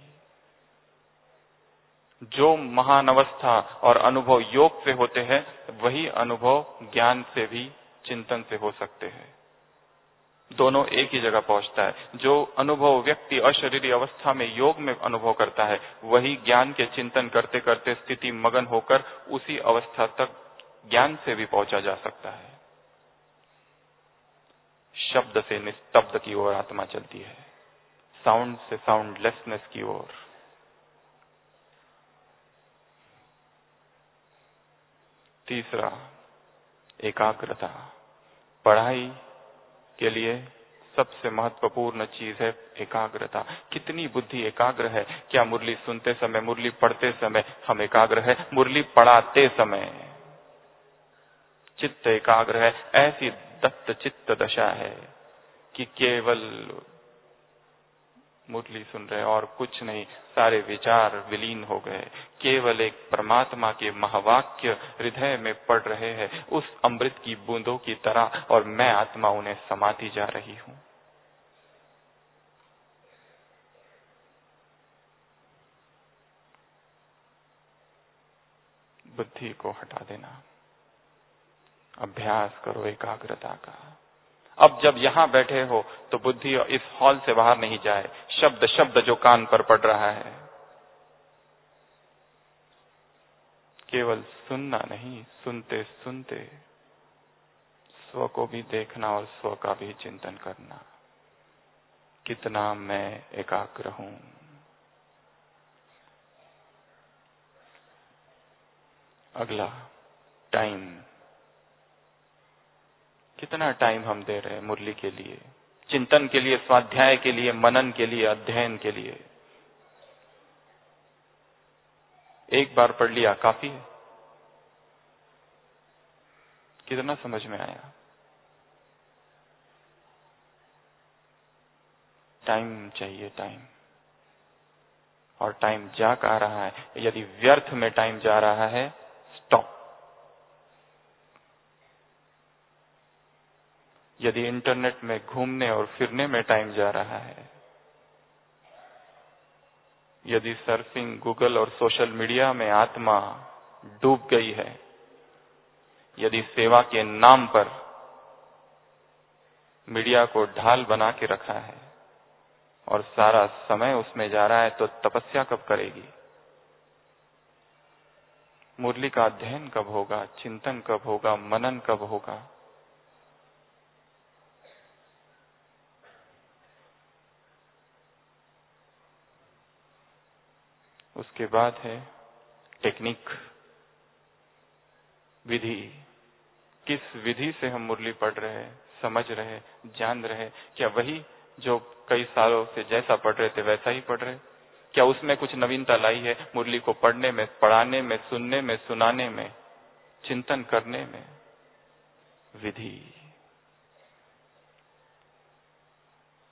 जो महान अवस्था और अनुभव योग से होते हैं, वही अनुभव ज्ञान से भी, चिंतन से हो सकते हैं। दोनों एक ही जगह पहुंचता है। जो अनुभव व्यक्ति अशरीरी अवस्था में योग में अनुभव करता है, वही ज्ञान के चिंतन करते करते स्थिति मगन होकर उसी अवस्था तक ज्ञान से भी पहुंचा जा सकता है। शब्द से निस्तब्ध की ओर आत्मा चलती है, साउंड से साउंडलेसनेस की ओर। तीसरा, एकाग्रता। पढ़ाई के लिए सबसे महत्वपूर्ण चीज है एकाग्रता। कितनी बुद्धि एकाग्र है? क्या मुरली सुनते समय, मुरली पढ़ते समय हम एकाग्र है? मुरली पढ़ाते समय चित्त एकाग्र है? ऐसी दत्त चित्त दशा है कि केवल मुरली सुन रहे और कुछ नहीं, सारे विचार विलीन हो गए। केवल एक परमात्मा के महावाक्य हृदय में पड़ रहे हैं, उस अमृत की बूंदों की तरह, और मैं आत्मा उन्हें समाती जा रही हूं। बुद्धि को हटा देना, अभ्यास करो एकाग्रता का। अब जब यहां बैठे हो तो बुद्धि इस हॉल से बाहर नहीं जाए। शब्द शब्द जो कान पर पड़ रहा है, केवल सुनना नहीं, सुनते सुनते स्व को भी देखना और स्व का भी चिंतन करना। कितना मैं एकाग्र हूं। अगला, टाइम। कितना टाइम हम दे रहे हैं मुरली के लिए, चिंतन के लिए, स्वाध्याय के लिए, मनन के लिए, अध्ययन के लिए? एक बार पढ़ लिया काफी है? कितना समझ में आया? टाइम चाहिए, टाइम। और टाइम जा आ रहा है, यदि व्यर्थ में टाइम जा रहा है, स्टॉप। यदि इंटरनेट में घूमने और फिरने में टाइम जा रहा है, यदि सर्फिंग, गूगल और सोशल मीडिया में आत्मा डूब गई है, यदि सेवा के नाम पर मीडिया को ढाल बना के रखा है और सारा समय उसमें जा रहा है, तो तपस्या कब करेगी? मुरली का अध्ययन कब होगा? चिंतन कब होगा? मनन कब होगा? उसके बाद है टेक्निक, विधि। किस विधि से हम मुरली पढ़ रहे हैं, समझ रहे हैं, जान रहे हैं? क्या वही जो कई सालों से जैसा पढ़ रहे थे वैसा ही पढ़ रहे? क्या उसमें कुछ नवीनता लाई है मुरली को पढ़ने में, पढ़ाने में, सुनने में, सुनाने में, चिंतन करने में? विधि।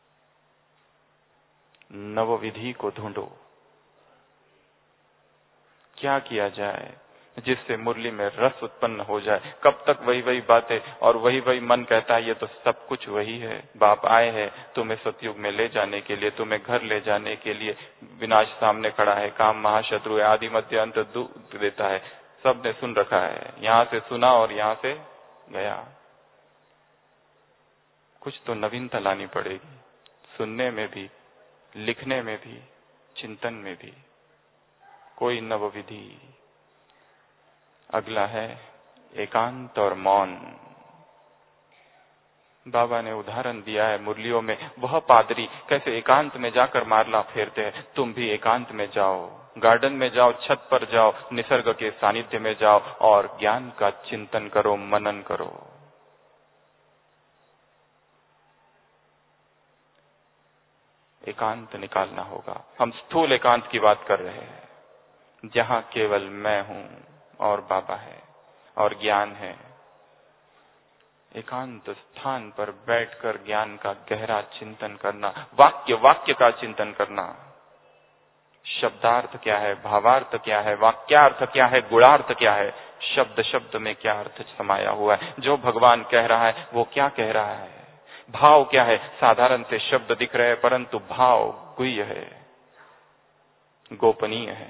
नव विधि को ढूंढो। क्या किया जाए जिससे मुरली में रस उत्पन्न हो जाए। कब तक वही वही बातें और वही वही मन कहता है ये तो सब कुछ वही है। बाप आए हैं तुम्हें सतयुग में ले जाने के लिए, तुम्हें घर ले जाने के लिए। विनाश सामने खड़ा है, काम महाशत्रु है, आदि मध्य अंत दुख देता है। सबने सुन रखा है, यहाँ से सुना और यहाँ से गया। कुछ तो नवीनता लानी पड़ेगी, सुनने में भी, लिखने में भी, चिंतन में भी, कोई नवविधि। अगला है एकांत और मौन। बाबा ने उदाहरण दिया है मुरलियों में, वह पादरी कैसे एकांत में जाकर माला फेरते हैं। तुम भी एकांत में जाओ, गार्डन में जाओ, छत पर जाओ, निसर्ग के सानिध्य में जाओ और ज्ञान का चिंतन करो, मनन करो। एकांत निकालना होगा। हम स्थूल एकांत की बात कर रहे हैं, जहां केवल मैं हूं और बाबा है और ज्ञान है। एकांत स्थान पर बैठकर ज्ञान का गहरा चिंतन करना, वाक्य वाक्य का चिंतन करना। शब्दार्थ क्या है, भावार्थ क्या है, वाक्यार्थ क्या है, गुणार्थ क्या है, शब्द शब्द में क्या अर्थ समाया हुआ है, जो भगवान कह रहा है वो क्या कह रहा है। भाव क्या है, साधारण से शब्द दिख रहे हैं परंतु भाव गुह्य है, गोपनीय है।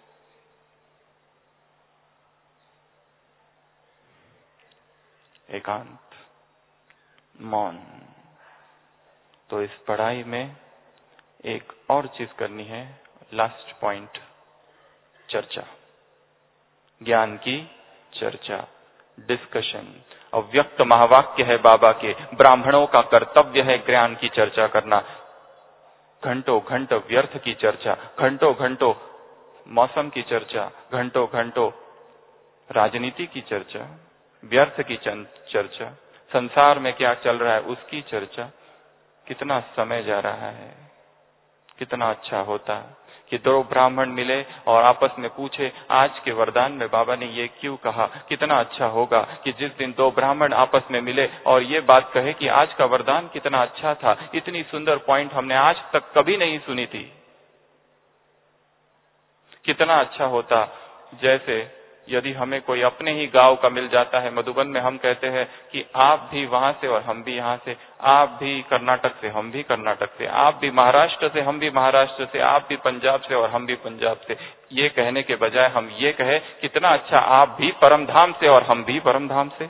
एकांत, मौन। तो इस पढ़ाई में एक और चीज करनी है, लास्ट पॉइंट, चर्चा, ज्ञान की चर्चा, डिस्कशन। अव्यक्त महावाक्य है बाबा के, ब्राह्मणों का कर्तव्य है ज्ञान की चर्चा करना। घंटों घंटों व्यर्थ की चर्चा, घंटों घंटों मौसम की चर्चा, घंटों घंटों राजनीति की चर्चा, व्यर्थ की चर्चा, संसार में क्या चल रहा है उसकी चर्चा। कितना समय जा रहा है। कितना अच्छा होता कि दो ब्राह्मण मिले और आपस में पूछे आज के वरदान में बाबा ने ये क्यों कहा। कितना अच्छा होगा कि जिस दिन दो ब्राह्मण आपस में मिले और ये बात कहे कि आज का वरदान कितना अच्छा था, इतनी सुंदर पॉइंट हमने आज तक कभी नहीं सुनी थी। कितना अच्छा होता जैसे यदि हमें कोई अपने ही गांव का मिल जाता है। मधुबन में हम कहते हैं कि आप भी वहां से और हम भी यहाँ से, आप भी कर्नाटक से हम भी कर्नाटक से, आप भी महाराष्ट्र से हम भी महाराष्ट्र से, आप भी पंजाब से और हम भी पंजाब से। ये कहने के बजाय हम ये कहे कितना अच्छा आप भी परमधाम से और हम भी परमधाम से।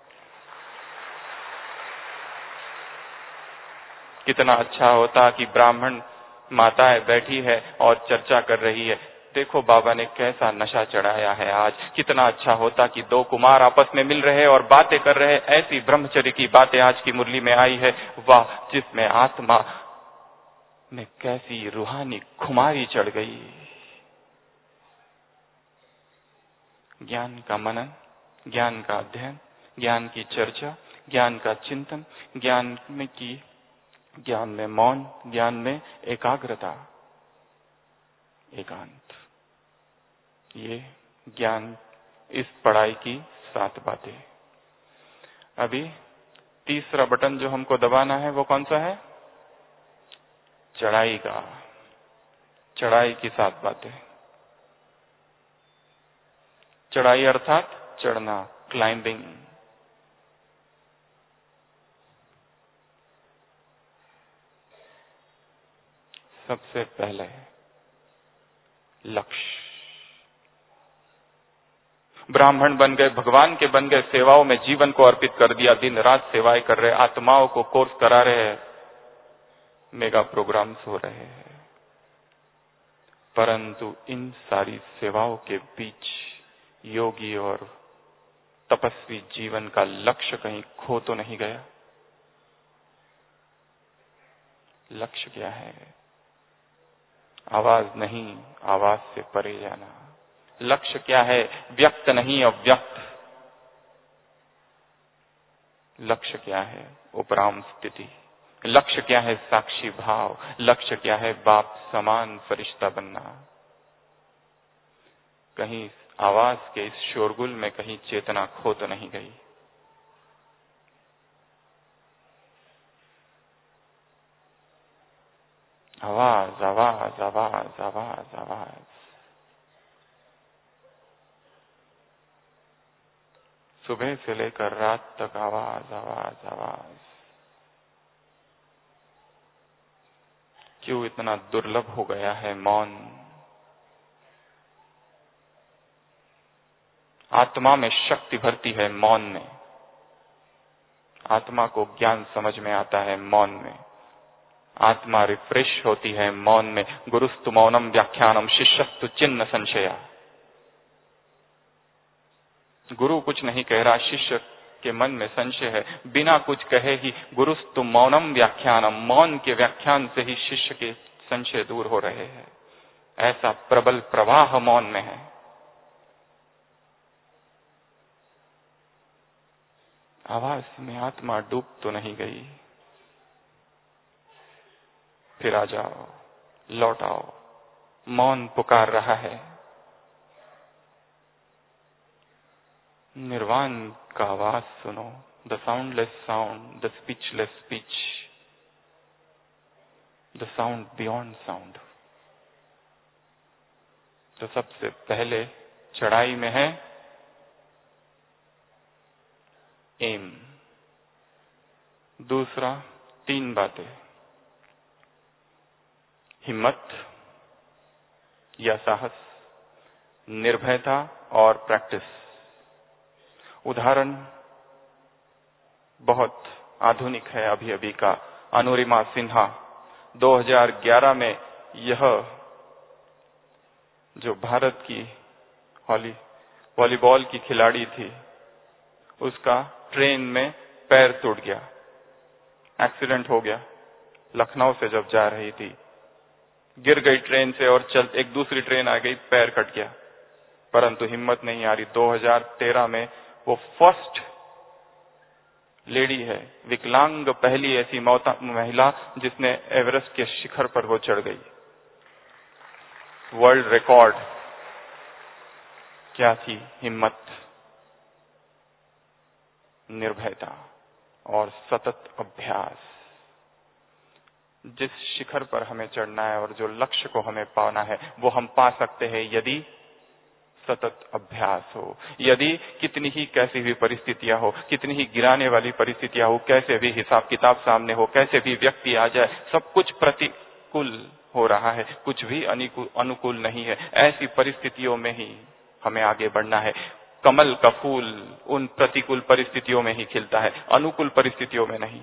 कितना अच्छा होता कि ब्राह्मण माताएं बैठी है और चर्चा कर रही है। देखो बाबा ने कैसा नशा चढ़ाया है आज। कितना अच्छा होता कि दो कुमार आपस में मिल रहे और बातें कर रहे। ऐसी ब्रह्मचर्य की बातें आज की मुरली में आई है, वाह, जिसमें आत्मा में कैसी रूहानी खुमारी चढ़ गई। ज्ञान का मनन, ज्ञान का अध्ययन, ज्ञान की चर्चा, ज्ञान का चिंतन, ज्ञान में की ज्ञान में मौन, ज्ञान में एकाग्रता, एकांत। ये ज्ञान, इस पढ़ाई की सात बातें। अभी तीसरा बटन जो हमको दबाना है वो कौन सा है? चढ़ाई का। चढ़ाई की सात बातें। चढ़ाई अर्थात चढ़ना, क्लाइंबिंग। सबसे पहले लक्ष्य। ब्राह्मण बन गए, भगवान के बन गए, सेवाओं में जीवन को अर्पित कर दिया, दिन रात सेवाएं कर रहे, आत्माओं को कोर्स करा रहे हैं, मेगा प्रोग्राम्स हो रहे हैं। परंतु इन सारी सेवाओं के बीच योगी और तपस्वी जीवन का लक्ष्य कहीं खो तो नहीं गया? लक्ष्य क्या है? आवाज नहीं, आवाज से परे जाना। लक्ष्य क्या है? व्यक्त नहीं, अव्यक्त। लक्ष्य क्या है? उपराम स्थिति। लक्ष्य क्या है? साक्षी भाव। लक्ष्य क्या है? बाप समान फरिश्ता बनना। कहीं आवाज के इस शोरगुल में कहीं चेतना खो तो नहीं गई? आवाज, आवाज, आवाज, आवाज, आवाज। सुबह से लेकर रात तक आवाज आवाज आवाज। क्यों इतना दुर्लभ हो गया है मौन? आत्मा में शक्ति भरती है मौन में। आत्मा को ज्ञान समझ में आता है मौन में। आत्मा रिफ्रेश होती है मौन में। गुरुस्तु मौनम व्याख्यानम शिष्यस्तु चिन्ह संशया। गुरु कुछ नहीं कह रहा, शिष्य के मन में संशय है। बिना कुछ कहे ही गुरुस्तु मौनम व्याख्यानम, मौन के व्याख्यान से ही शिष्य के संशय दूर हो रहे हैं। ऐसा प्रबल प्रवाह मौन में है। आवाज में आत्मा डूब तो नहीं गई? फिर आ जाओ, लौट आओ। मौन पुकार रहा है। निर्वाण का आवाज सुनो। The soundless sound, the speechless speech, the sound beyond sound. तो सबसे पहले चढ़ाई में है एम। दूसरा तीन बातें, हिम्मत या साहस, निर्भयता और प्रैक्टिस। उदाहरण बहुत आधुनिक है अभी अभी का। अनुरिमा सिन्हा दो हज़ार ग्यारह में यह जो भारत की वॉली वॉलीबॉल की खिलाड़ी थी, उसका ट्रेन में पैर टूट गया, एक्सीडेंट हो गया। लखनऊ से जब जा रही थी, गिर गई ट्रेन से और चल एक दूसरी ट्रेन आ गई, पैर कट गया। परंतु हिम्मत नहीं आ रही। दो हज़ार तेरह में वो फर्स्ट लेडी है, विकलांग पहली ऐसी महिला जिसने एवरेस्ट के शिखर पर वो चढ़ गई। वर्ल्ड रिकॉर्ड क्या थी? हिम्मत, निर्भयता और सतत अभ्यास। जिस शिखर पर हमें चढ़ना है और जो लक्ष्य को हमें पाना है, वो हम पा सकते हैं यदि सतत अभ्यास हो। यदि कितनी ही कैसी भी परिस्थितियां हो, कितनी ही गिराने वाली परिस्थितियां हो, कैसे भी हिसाब किताब सामने हो, कैसे भी व्यक्ति आ जाए, सब कुछ प्रतिकूल हो रहा है, कुछ भी अनुकूल नहीं है, ऐसी परिस्थितियों में ही हमें आगे बढ़ना है। कमल का फूल उन प्रतिकूल परिस्थितियों में ही खिलता है, अनुकूल परिस्थितियों में नहीं।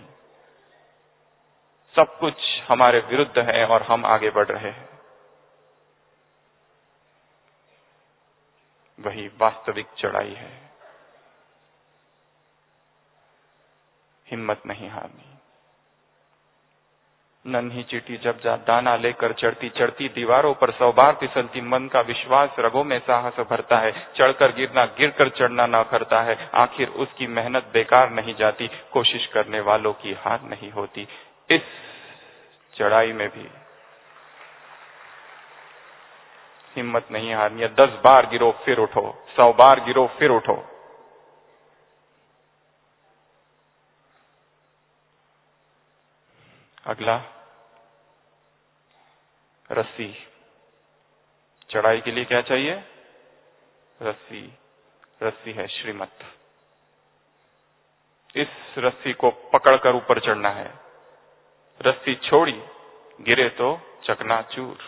सब कुछ हमारे विरुद्ध है और हम आगे बढ़ रहे हैं। वही वास्तविक चढ़ाई है। हिम्मत नहीं हारनी। नन्ही चींटी जब जा दाना लेकर चढ़ती चढ़ती दीवारों पर सौ बार फिसलती, मन का विश्वास रगों में साहस भरता है। चढ़कर गिरना, गिरकर चढ़ना न करता है, आखिर उसकी मेहनत बेकार नहीं जाती, कोशिश करने वालों की हार नहीं होती। इस चढ़ाई में भी हिम्मत नहीं हारनी है। दस बार गिरो फिर उठो, सौ बार गिरो फिर उठो। अगला रस्सी। चढ़ाई के लिए क्या चाहिए? रस्सी। रस्सी है श्रीमत। इस रस्सी को पकड़कर ऊपर चढ़ना है। रस्सी छोड़ी, गिरे तो चकनाचूर।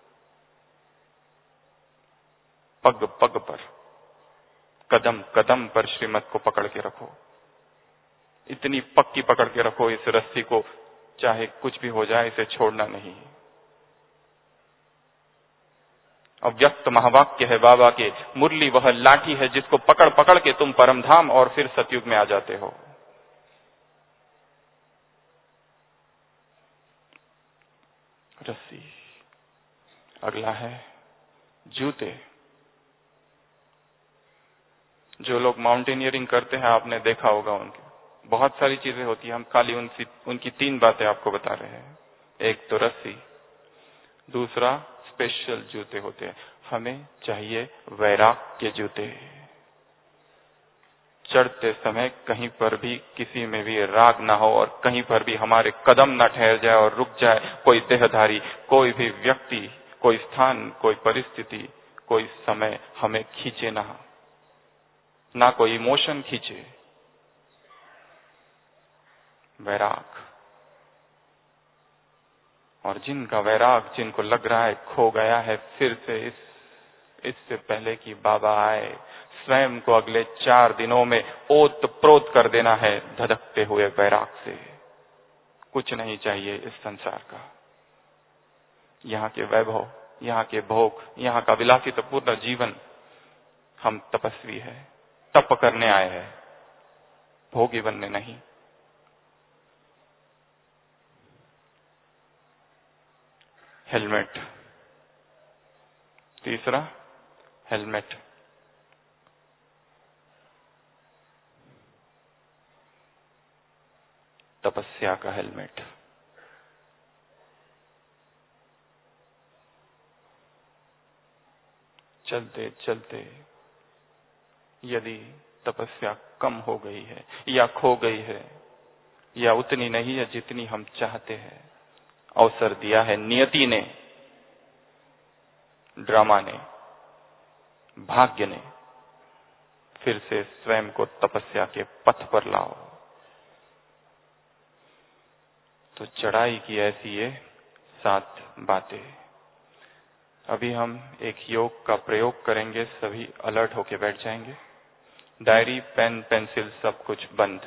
पग पग पर, कदम कदम पर श्रीमत को पकड़ के रखो। इतनी पक्की पकड़ के रखो इस रस्सी को, चाहे कुछ भी हो जाए, इसे छोड़ना नहीं। अव्यक्त महावाक्य है बाबा के, मुरली वह लाठी है जिसको पकड़ पकड़ के तुम परमधाम और फिर सतयुग में आ जाते हो। रस्सी। अगला है जूते। जो लोग माउंटेनियरिंग करते हैं, आपने देखा होगा उनके बहुत सारी चीजें होती है। हम खाली उनकी उनकी तीन बातें आपको बता रहे हैं। एक तो रस्सी, दूसरा स्पेशल जूते होते हैं। हमें चाहिए वैराग के जूते। चढ़ते समय कहीं पर भी किसी में भी राग ना हो और कहीं पर भी हमारे कदम ना ठहर जाए और रुक जाए कोई देहधारी, कोई भी व्यक्ति, कोई स्थान, कोई परिस्थिति, कोई समय हमें खींचे ना। ना कोई इमोशन खींचे। वैराग। और जिनका वैराग, जिनको लग रहा है खो गया है, फिर से इस इससे पहले कि बाबा आए, स्वयं को अगले चार दिनों में ओत प्रोत कर देना है धधकते हुए वैराग से। कुछ नहीं चाहिए इस संसार का। यहाँ के वैभव, यहाँ के भोग, यहाँ का विलासितपूर्ण जीवन। हम तपस्वी है, तप करने आए हैं, भोगी बनने नहीं। हेलमेट। तीसरा, हेलमेट। तपस्या का हेलमेट। चलते चलते यदि तपस्या कम हो गई है या खो गई है या उतनी नहीं है जितनी हम चाहते हैं, अवसर दिया है नियति ने, ड्रामा ने, भाग्य ने, फिर से स्वयं को तपस्या के पथ पर लाओ। तो चढ़ाई की ऐसी ये सात बातें। अभी हम एक योग का प्रयोग करेंगे, सभी अलर्ट होके बैठ जाएंगे। डायरी, पेन, पेंसिल सब कुछ बंद।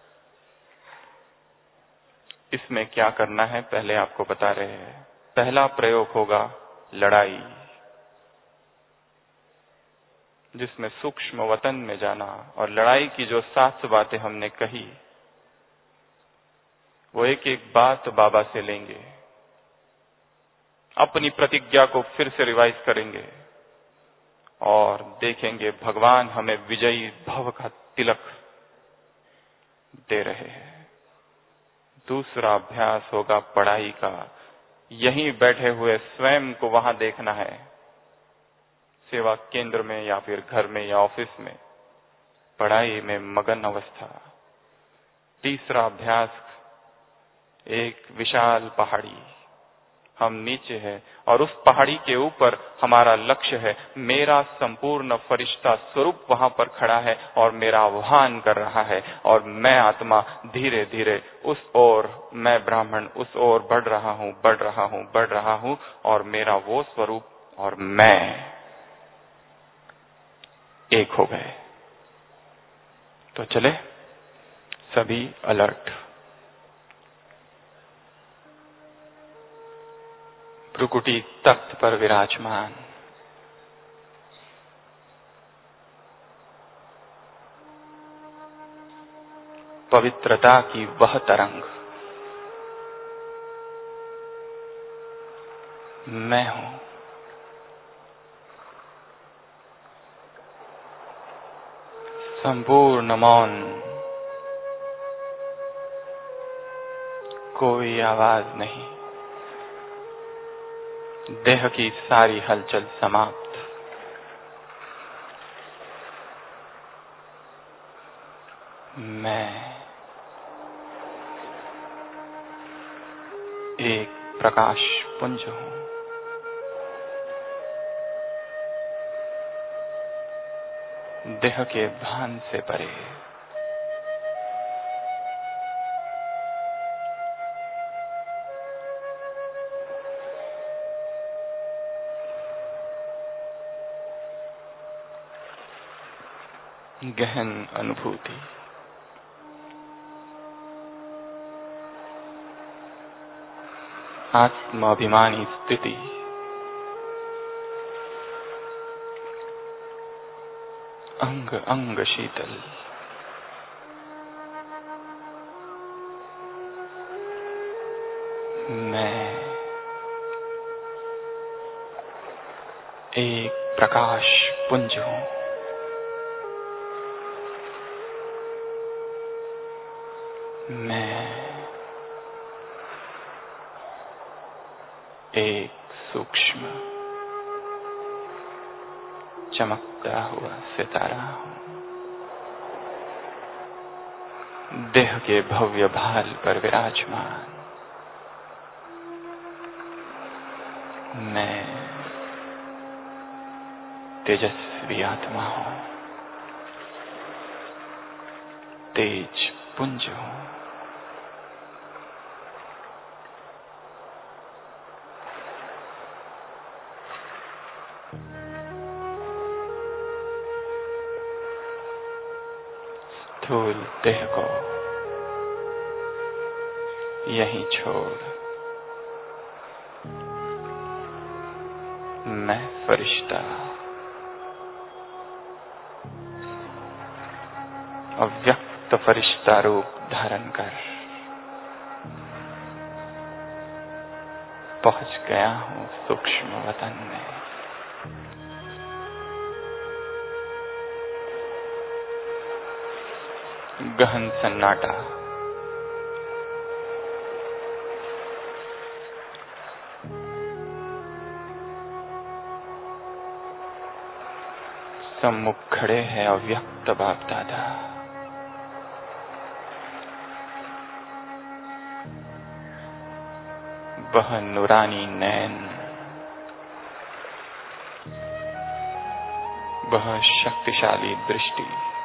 इसमें क्या करना है पहले आपको बता रहे हैं। पहला प्रयोग होगा लड़ाई, जिसमें सूक्ष्म वतन में जाना। और लड़ाई की जो सात बातें हमने कही, वो एक एक बात बाबा से लेंगे, अपनी प्रतिज्ञा को फिर से रिवाइज करेंगे और देखेंगे भगवान हमें विजयी भव का तिलक दे रहे हैं। दूसरा अभ्यास होगा पढ़ाई का। यहीं बैठे हुए स्वयं को वहां देखना है, सेवा केंद्र में या फिर घर में या ऑफिस में, पढ़ाई में मगन अवस्था। तीसरा अभ्यास, एक विशाल पहाड़ी, हम नीचे हैं और उस पहाड़ी के ऊपर हमारा लक्ष्य है। मेरा संपूर्ण फरिश्ता स्वरूप वहां पर खड़ा है और मेरा आह्वान कर रहा है, और मैं आत्मा धीरे धीरे उस ओर, मैं ब्राह्मण उस ओर बढ़ रहा हूं, बढ़ रहा हूं, बढ़ रहा हूं, और मेरा वो स्वरूप और मैं एक हो गए। तो चले सभी अलर्ट। भ्रुकुटी तख्त पर विराजमान, पवित्रता की वह तरंग मैं हूं। संपूर्ण मौन, कोई आवाज नहीं, देह की सारी हलचल समाप्त। मैं एक प्रकाश पुंज हूं। देह के भान से परे। गहन अनुभूति। आत्माभिमानी स्थिति। अंग अंग शीतल। मैं एक प्रकाश पुंज हूं। मैं एक सूक्ष्म चमकता हुआ सितारा हूं। देह के भव्य भाल पर विराजमान मैं तेजस्वी आत्मा हूं। तेज पुंज हूं। स्थूल देह को यहीं छोड़ मैं फरिश्ता अव्यक्त फरिश्ता रूप धारण कर पहुंच गया हूं सूक्ष्म वतन में। गहन सन्नाटा सम्मुख खड़े हैं अव्यक्त बाप दादा। वह नूरानी नैन, वह शक्तिशाली दृष्टि,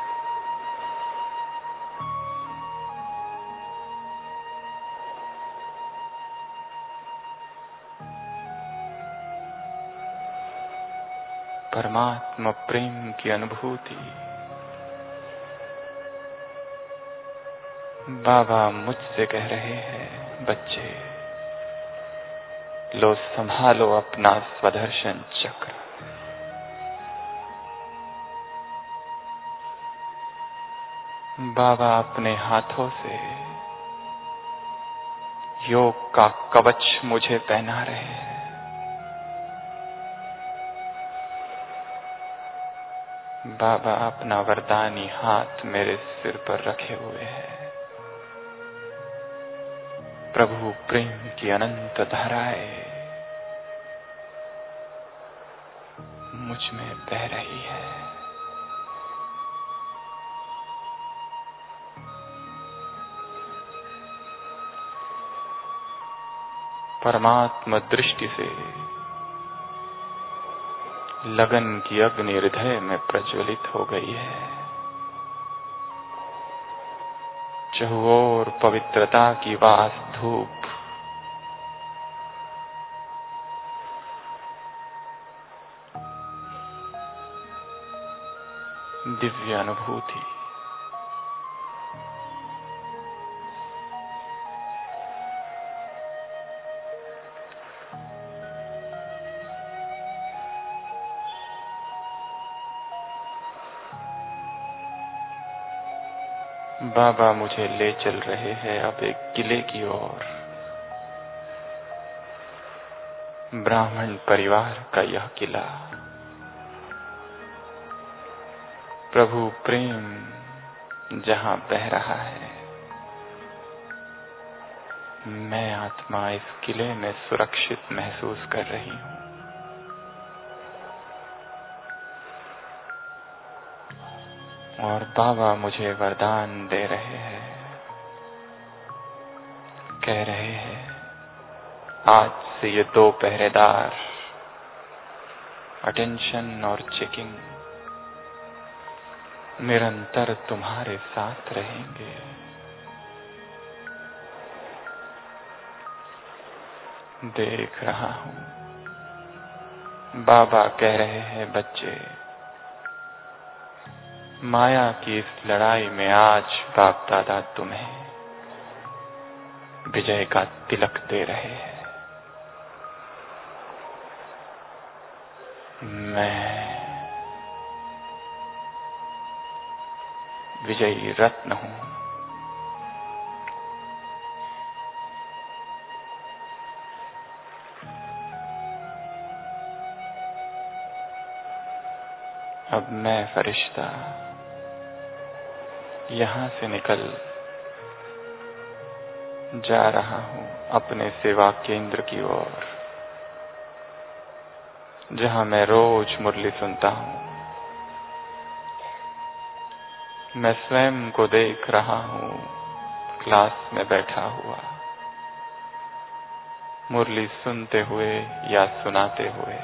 परमात्मा प्रेम की अनुभूति। बाबा मुझसे कह रहे हैं, बच्चे लो संभालो अपना स्वदर्शन चक्र। बाबा अपने हाथों से योग का कवच मुझे पहना रहे हैं। बाबा अपना वरदानी हाथ मेरे सिर पर रखे हुए हैं। प्रभु प्रेम की अनंत धाराएं मुझ में बह रही है। परमात्मा दृष्टि से लगन की अग्नि हृदय में प्रज्वलित हो गई है। चहुओर पवित्रता की वास धूप दिव्य अनुभूति। बाबा मुझे ले चल रहे हैं अब एक किले की ओर। ब्राह्मण परिवार का यह किला प्रभु प्रेम जहां बह रहा है, मैं आत्मा इस किले में सुरक्षित महसूस कर रही हूं। और बाबा मुझे वरदान दे रहे हैं, कह रहे हैं, आज से ये दो पहरेदार अटेंशन और चेकिंग निरंतर तुम्हारे साथ रहेंगे। देख रहा हूं, बाबा कह रहे हैं, बच्चे माया की इस लड़ाई में आज बाप दादा तुम्हें विजय का तिलक दे रहे हैं। मैं विजयी रत्न हूं। अब मैं फरिश्ता यहां से निकल जा रहा हूं अपने सेवा केंद्र की ओर, जहां मैं रोज मुरली सुनता हूं। मैं स्वयं को देख रहा हूं क्लास में बैठा हुआ, मुरली सुनते हुए या सुनाते हुए,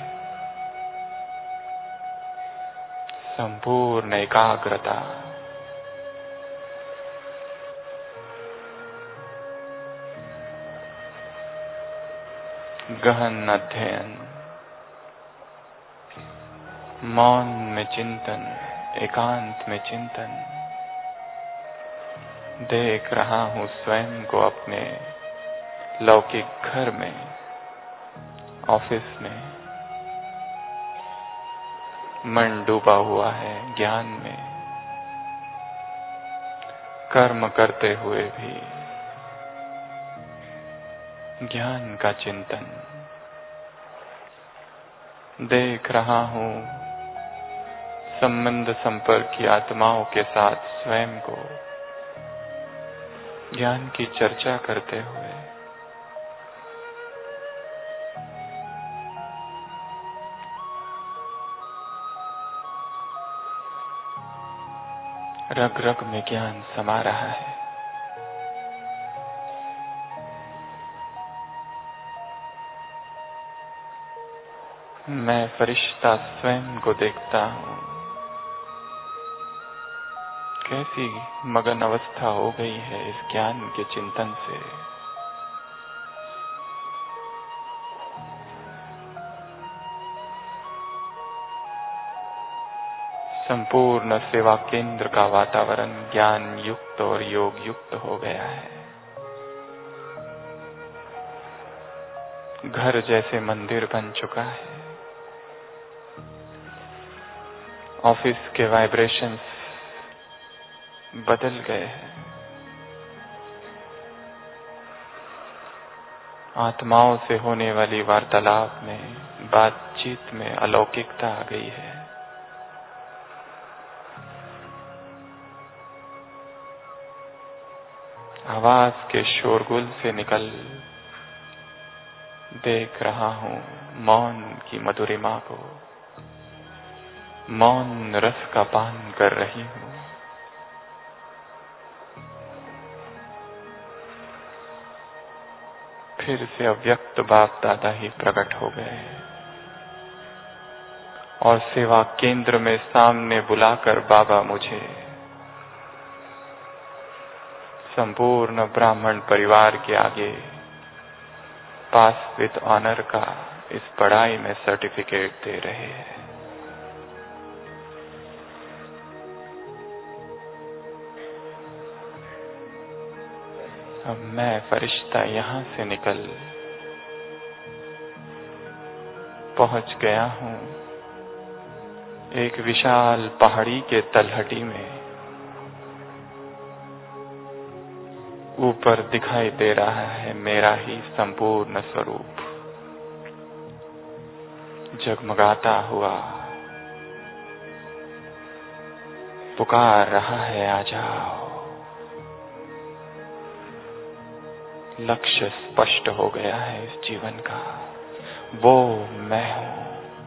संपूर्ण एकाग्रता गहन अध्ययन, मौन में चिंतन, एकांत में चिंतन। देख रहा हूँ स्वयं को अपने लौकिक घर में, ऑफिस में। मन डूबा हुआ है ज्ञान में, कर्म करते हुए भी ज्ञान का चिंतन। देख रहा हूँ संबंध संपर्क की आत्माओं के साथ स्वयं को ज्ञान की चर्चा करते हुए। रग रग में ज्ञान समा रहा है। मैं फरिश्ता स्वयं को देखता हूँ, कैसी मगन अवस्था हो गई है इस ज्ञान के चिंतन से। संपूर्ण सेवा केंद्र का वातावरण ज्ञान युक्त और योग युक्त हो गया है। घर जैसे मंदिर बन चुका है। ऑफिस के वाइब्रेशंस बदल गए हैं। आत्माओं से होने वाली वार्तालाप में, बातचीत में अलौकिकता आ गई है। आवाज के शोरगुल से निकल देख रहा हूँ मौन की मधुरिमा को। मौन रस का पान कर रही हूँ। फिर से अव्यक्त बाप दादा ही प्रकट हो गए और सेवा केंद्र में सामने बुलाकर बाबा मुझे संपूर्ण ब्राह्मण परिवार के आगे पास विद ऑनर का इस पढ़ाई में सर्टिफिकेट दे रहे हैं। अब मैं फरिश्ता यहाँ से निकल पहुंच गया हूँ एक विशाल पहाड़ी के तलहटी में। ऊपर दिखाई दे रहा है मेरा ही संपूर्ण स्वरूप, जगमगाता हुआ पुकार रहा है, आ जाओ। लक्ष्य स्पष्ट हो गया है इस जीवन का, वो मैं हूं।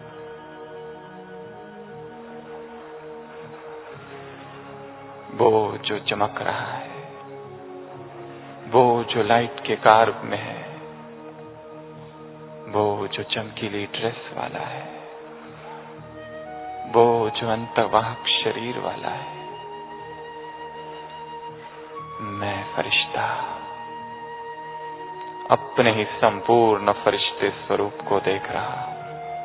वो जो चमक रहा है, वो जो लाइट के कार्ब में है, वो जो चमकीली ड्रेस वाला है, वो जो अंतर्वाहक शरीर वाला है। मैं फरिश्ता अपने ही संपूर्ण फरिश्ते स्वरूप को देख रहा हूं।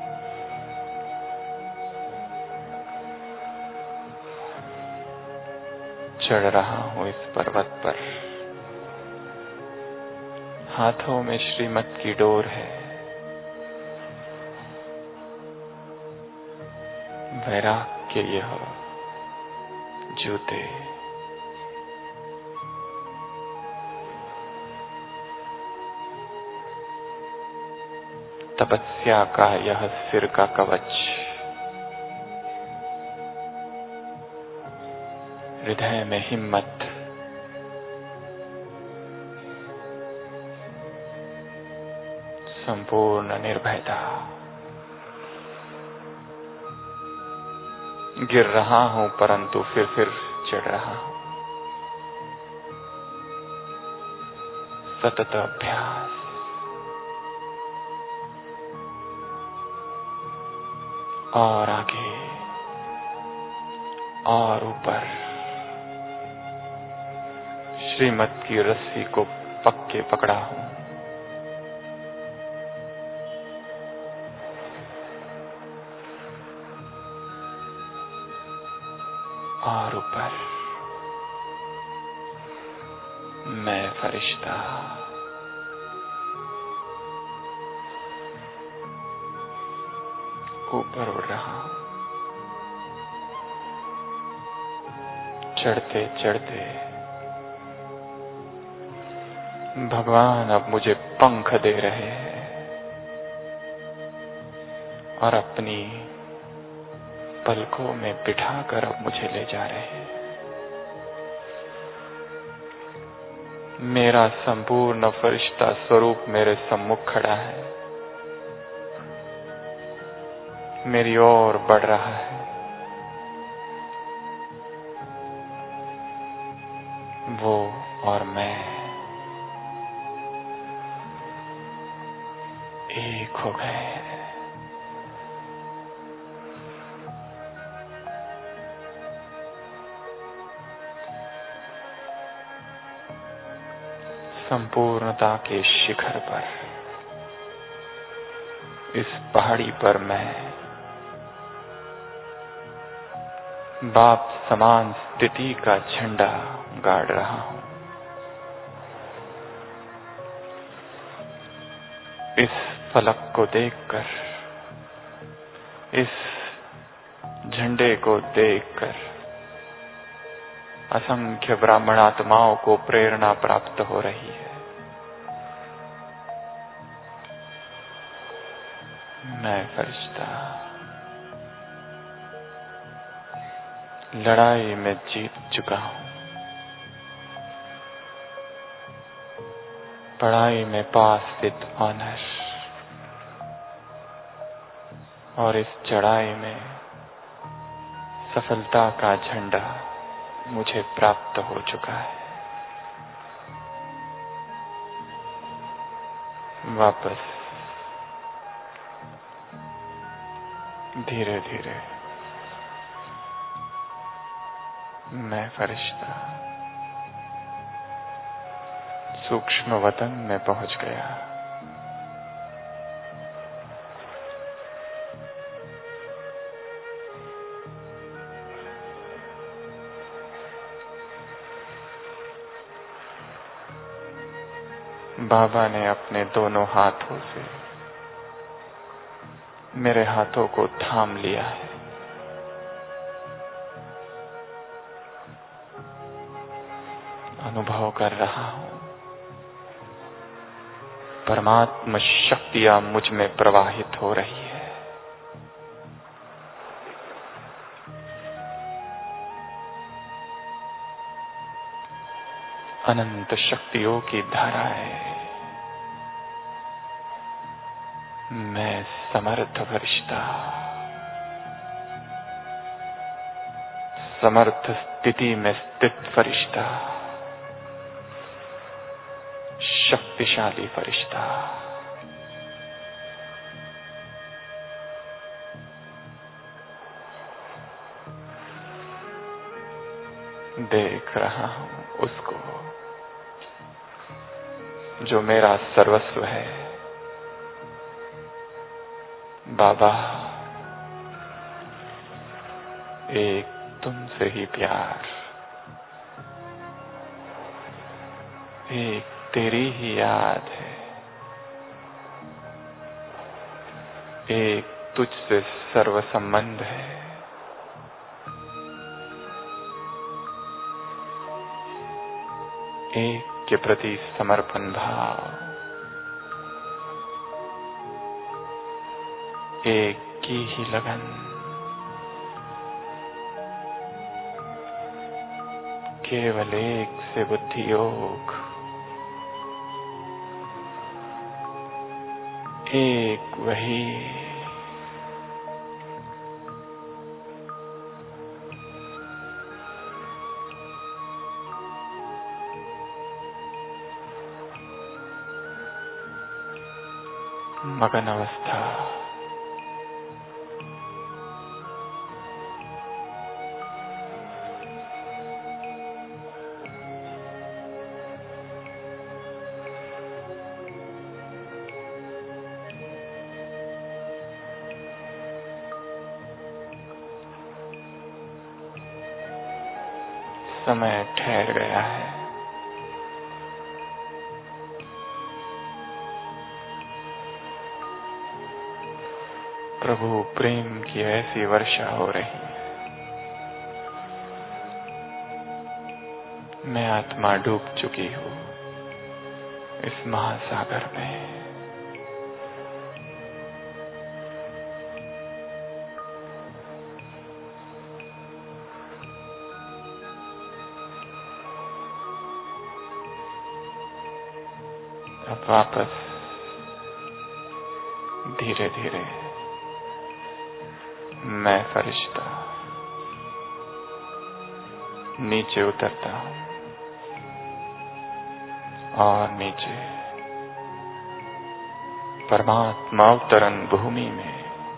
चढ़ रहा हूं इस पर्वत पर। हाथों में श्रीमत की डोर है। वैराग के यह जूते, तपस्या का यह सिर का कवच, हृदय में हिम्मत, संपूर्ण निर्भयता। गिर रहा हूं परंतु फिर फिर चढ़ रहा हूं। सतत अभ्यास, और आगे और ऊपर। श्रीमत की रस्सी को पक्के पकड़ा हूं। और ऊपर मैं फरिश्ता। ऊपर उड़ रहा हूं। चढ़ते चढ़ते भगवान अब मुझे पंख दे रहे हैं और अपनी पलकों में बिठाकर अब मुझे ले जा रहे हैं। मेरा संपूर्ण फरिश्ता स्वरूप मेरे सम्मुख खड़ा है, मेरी ओर बढ़ रहा है। वो और मैं एक हो गए। संपूर्णता के शिखर पर, इस पहाड़ी पर मैं बाप समान स्थिति का झंडा गाड़ रहा हूं। इस फलक को देखकर, इस झंडे को देखकर असंख्य ब्राह्मण आत्माओं को प्रेरणा प्राप्त हो रही है। मैं फरिश्ता लड़ाई में जीत चुका हूं। पढ़ाई में पास विद ऑनर, और इस चढ़ाई में सफलता का झंडा मुझे प्राप्त हो चुका है। वापस धीरे धीरे मैं फरिश्ता सूक्ष्म वतन में पहुंच गया। बाबा ने अपने दोनों हाथों से मेरे हाथों को थाम लिया है। अनुभव कर रहा हूं, परमात्मा शक्तियां मुझ में प्रवाहित हो रही है। अनंत शक्तियों की धाराएं। मैं समर्थ फरिश्ता, समर्थ स्थिति में स्थित फरिश्ता, शक्तिशाली फरिश्ता। देख रहा हूं उसको जो मेरा सर्वस्व है। बाबा, एक तुमसे ही प्यार, एक तेरी ही याद है, एक तुझसे सर्व संबंध है। एक के प्रति समर्पण भाव, एक की ही लगन, केवल एक से बुद्धि योग, एक वही। मगन अवस्था। समय ठहर गया है। प्रभु प्रेम की ऐसी वर्षा हो रही है। मैं आत्मा डूब चुकी हूँ इस महासागर में। अब वापस धीरे धीरे मैं फरिश्ता नीचे उतरता हूँ और नीचे परमात्मा अवतरण भूमि में,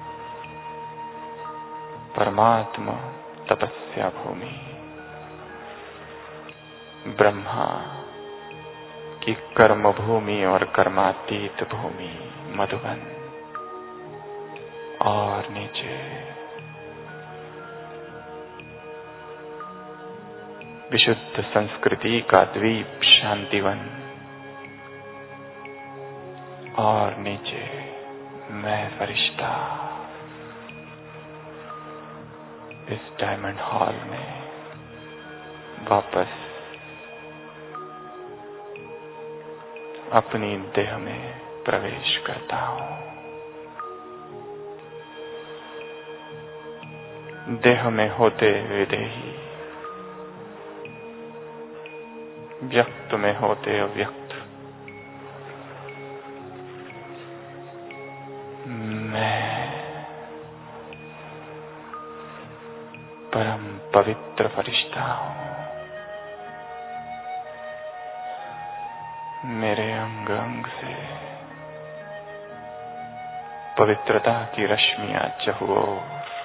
परमात्मा तपस्या भूमि, ब्रह्मा की कर्म भूमि और कर्मातीत भूमि मधुबन, और नीचे विशुद्ध संस्कृति का द्वीप शांतिवन, और नीचे मैं फरिश्ता इस डायमंड हॉल में वापस अपनी देह में प्रवेश करता हूँ। देह में होते विदेही, व्यक्त में होते अव्यक्त, मैं परम पवित्र फरिश्ता हूँ। मेरे अंग अंग से पवित्रता की रश्मियां चहुओर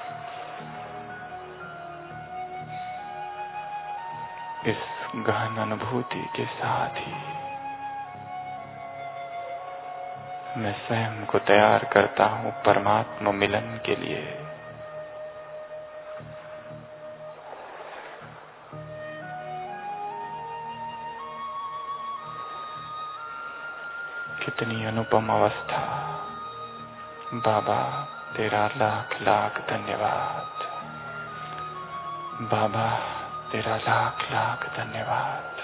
इस गहन अनुभूति के साथ ही मैं स्वयं को तैयार करता हूँ परमात्मा मिलन के लिए। कितनी अनुपम अवस्था। बाबा तेरा लाख लाख धन्यवाद। बाबा तेरा लाख लाख धन्यवाद।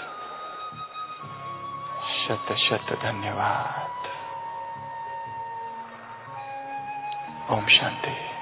शत शत धन्यवाद। ओम शांति।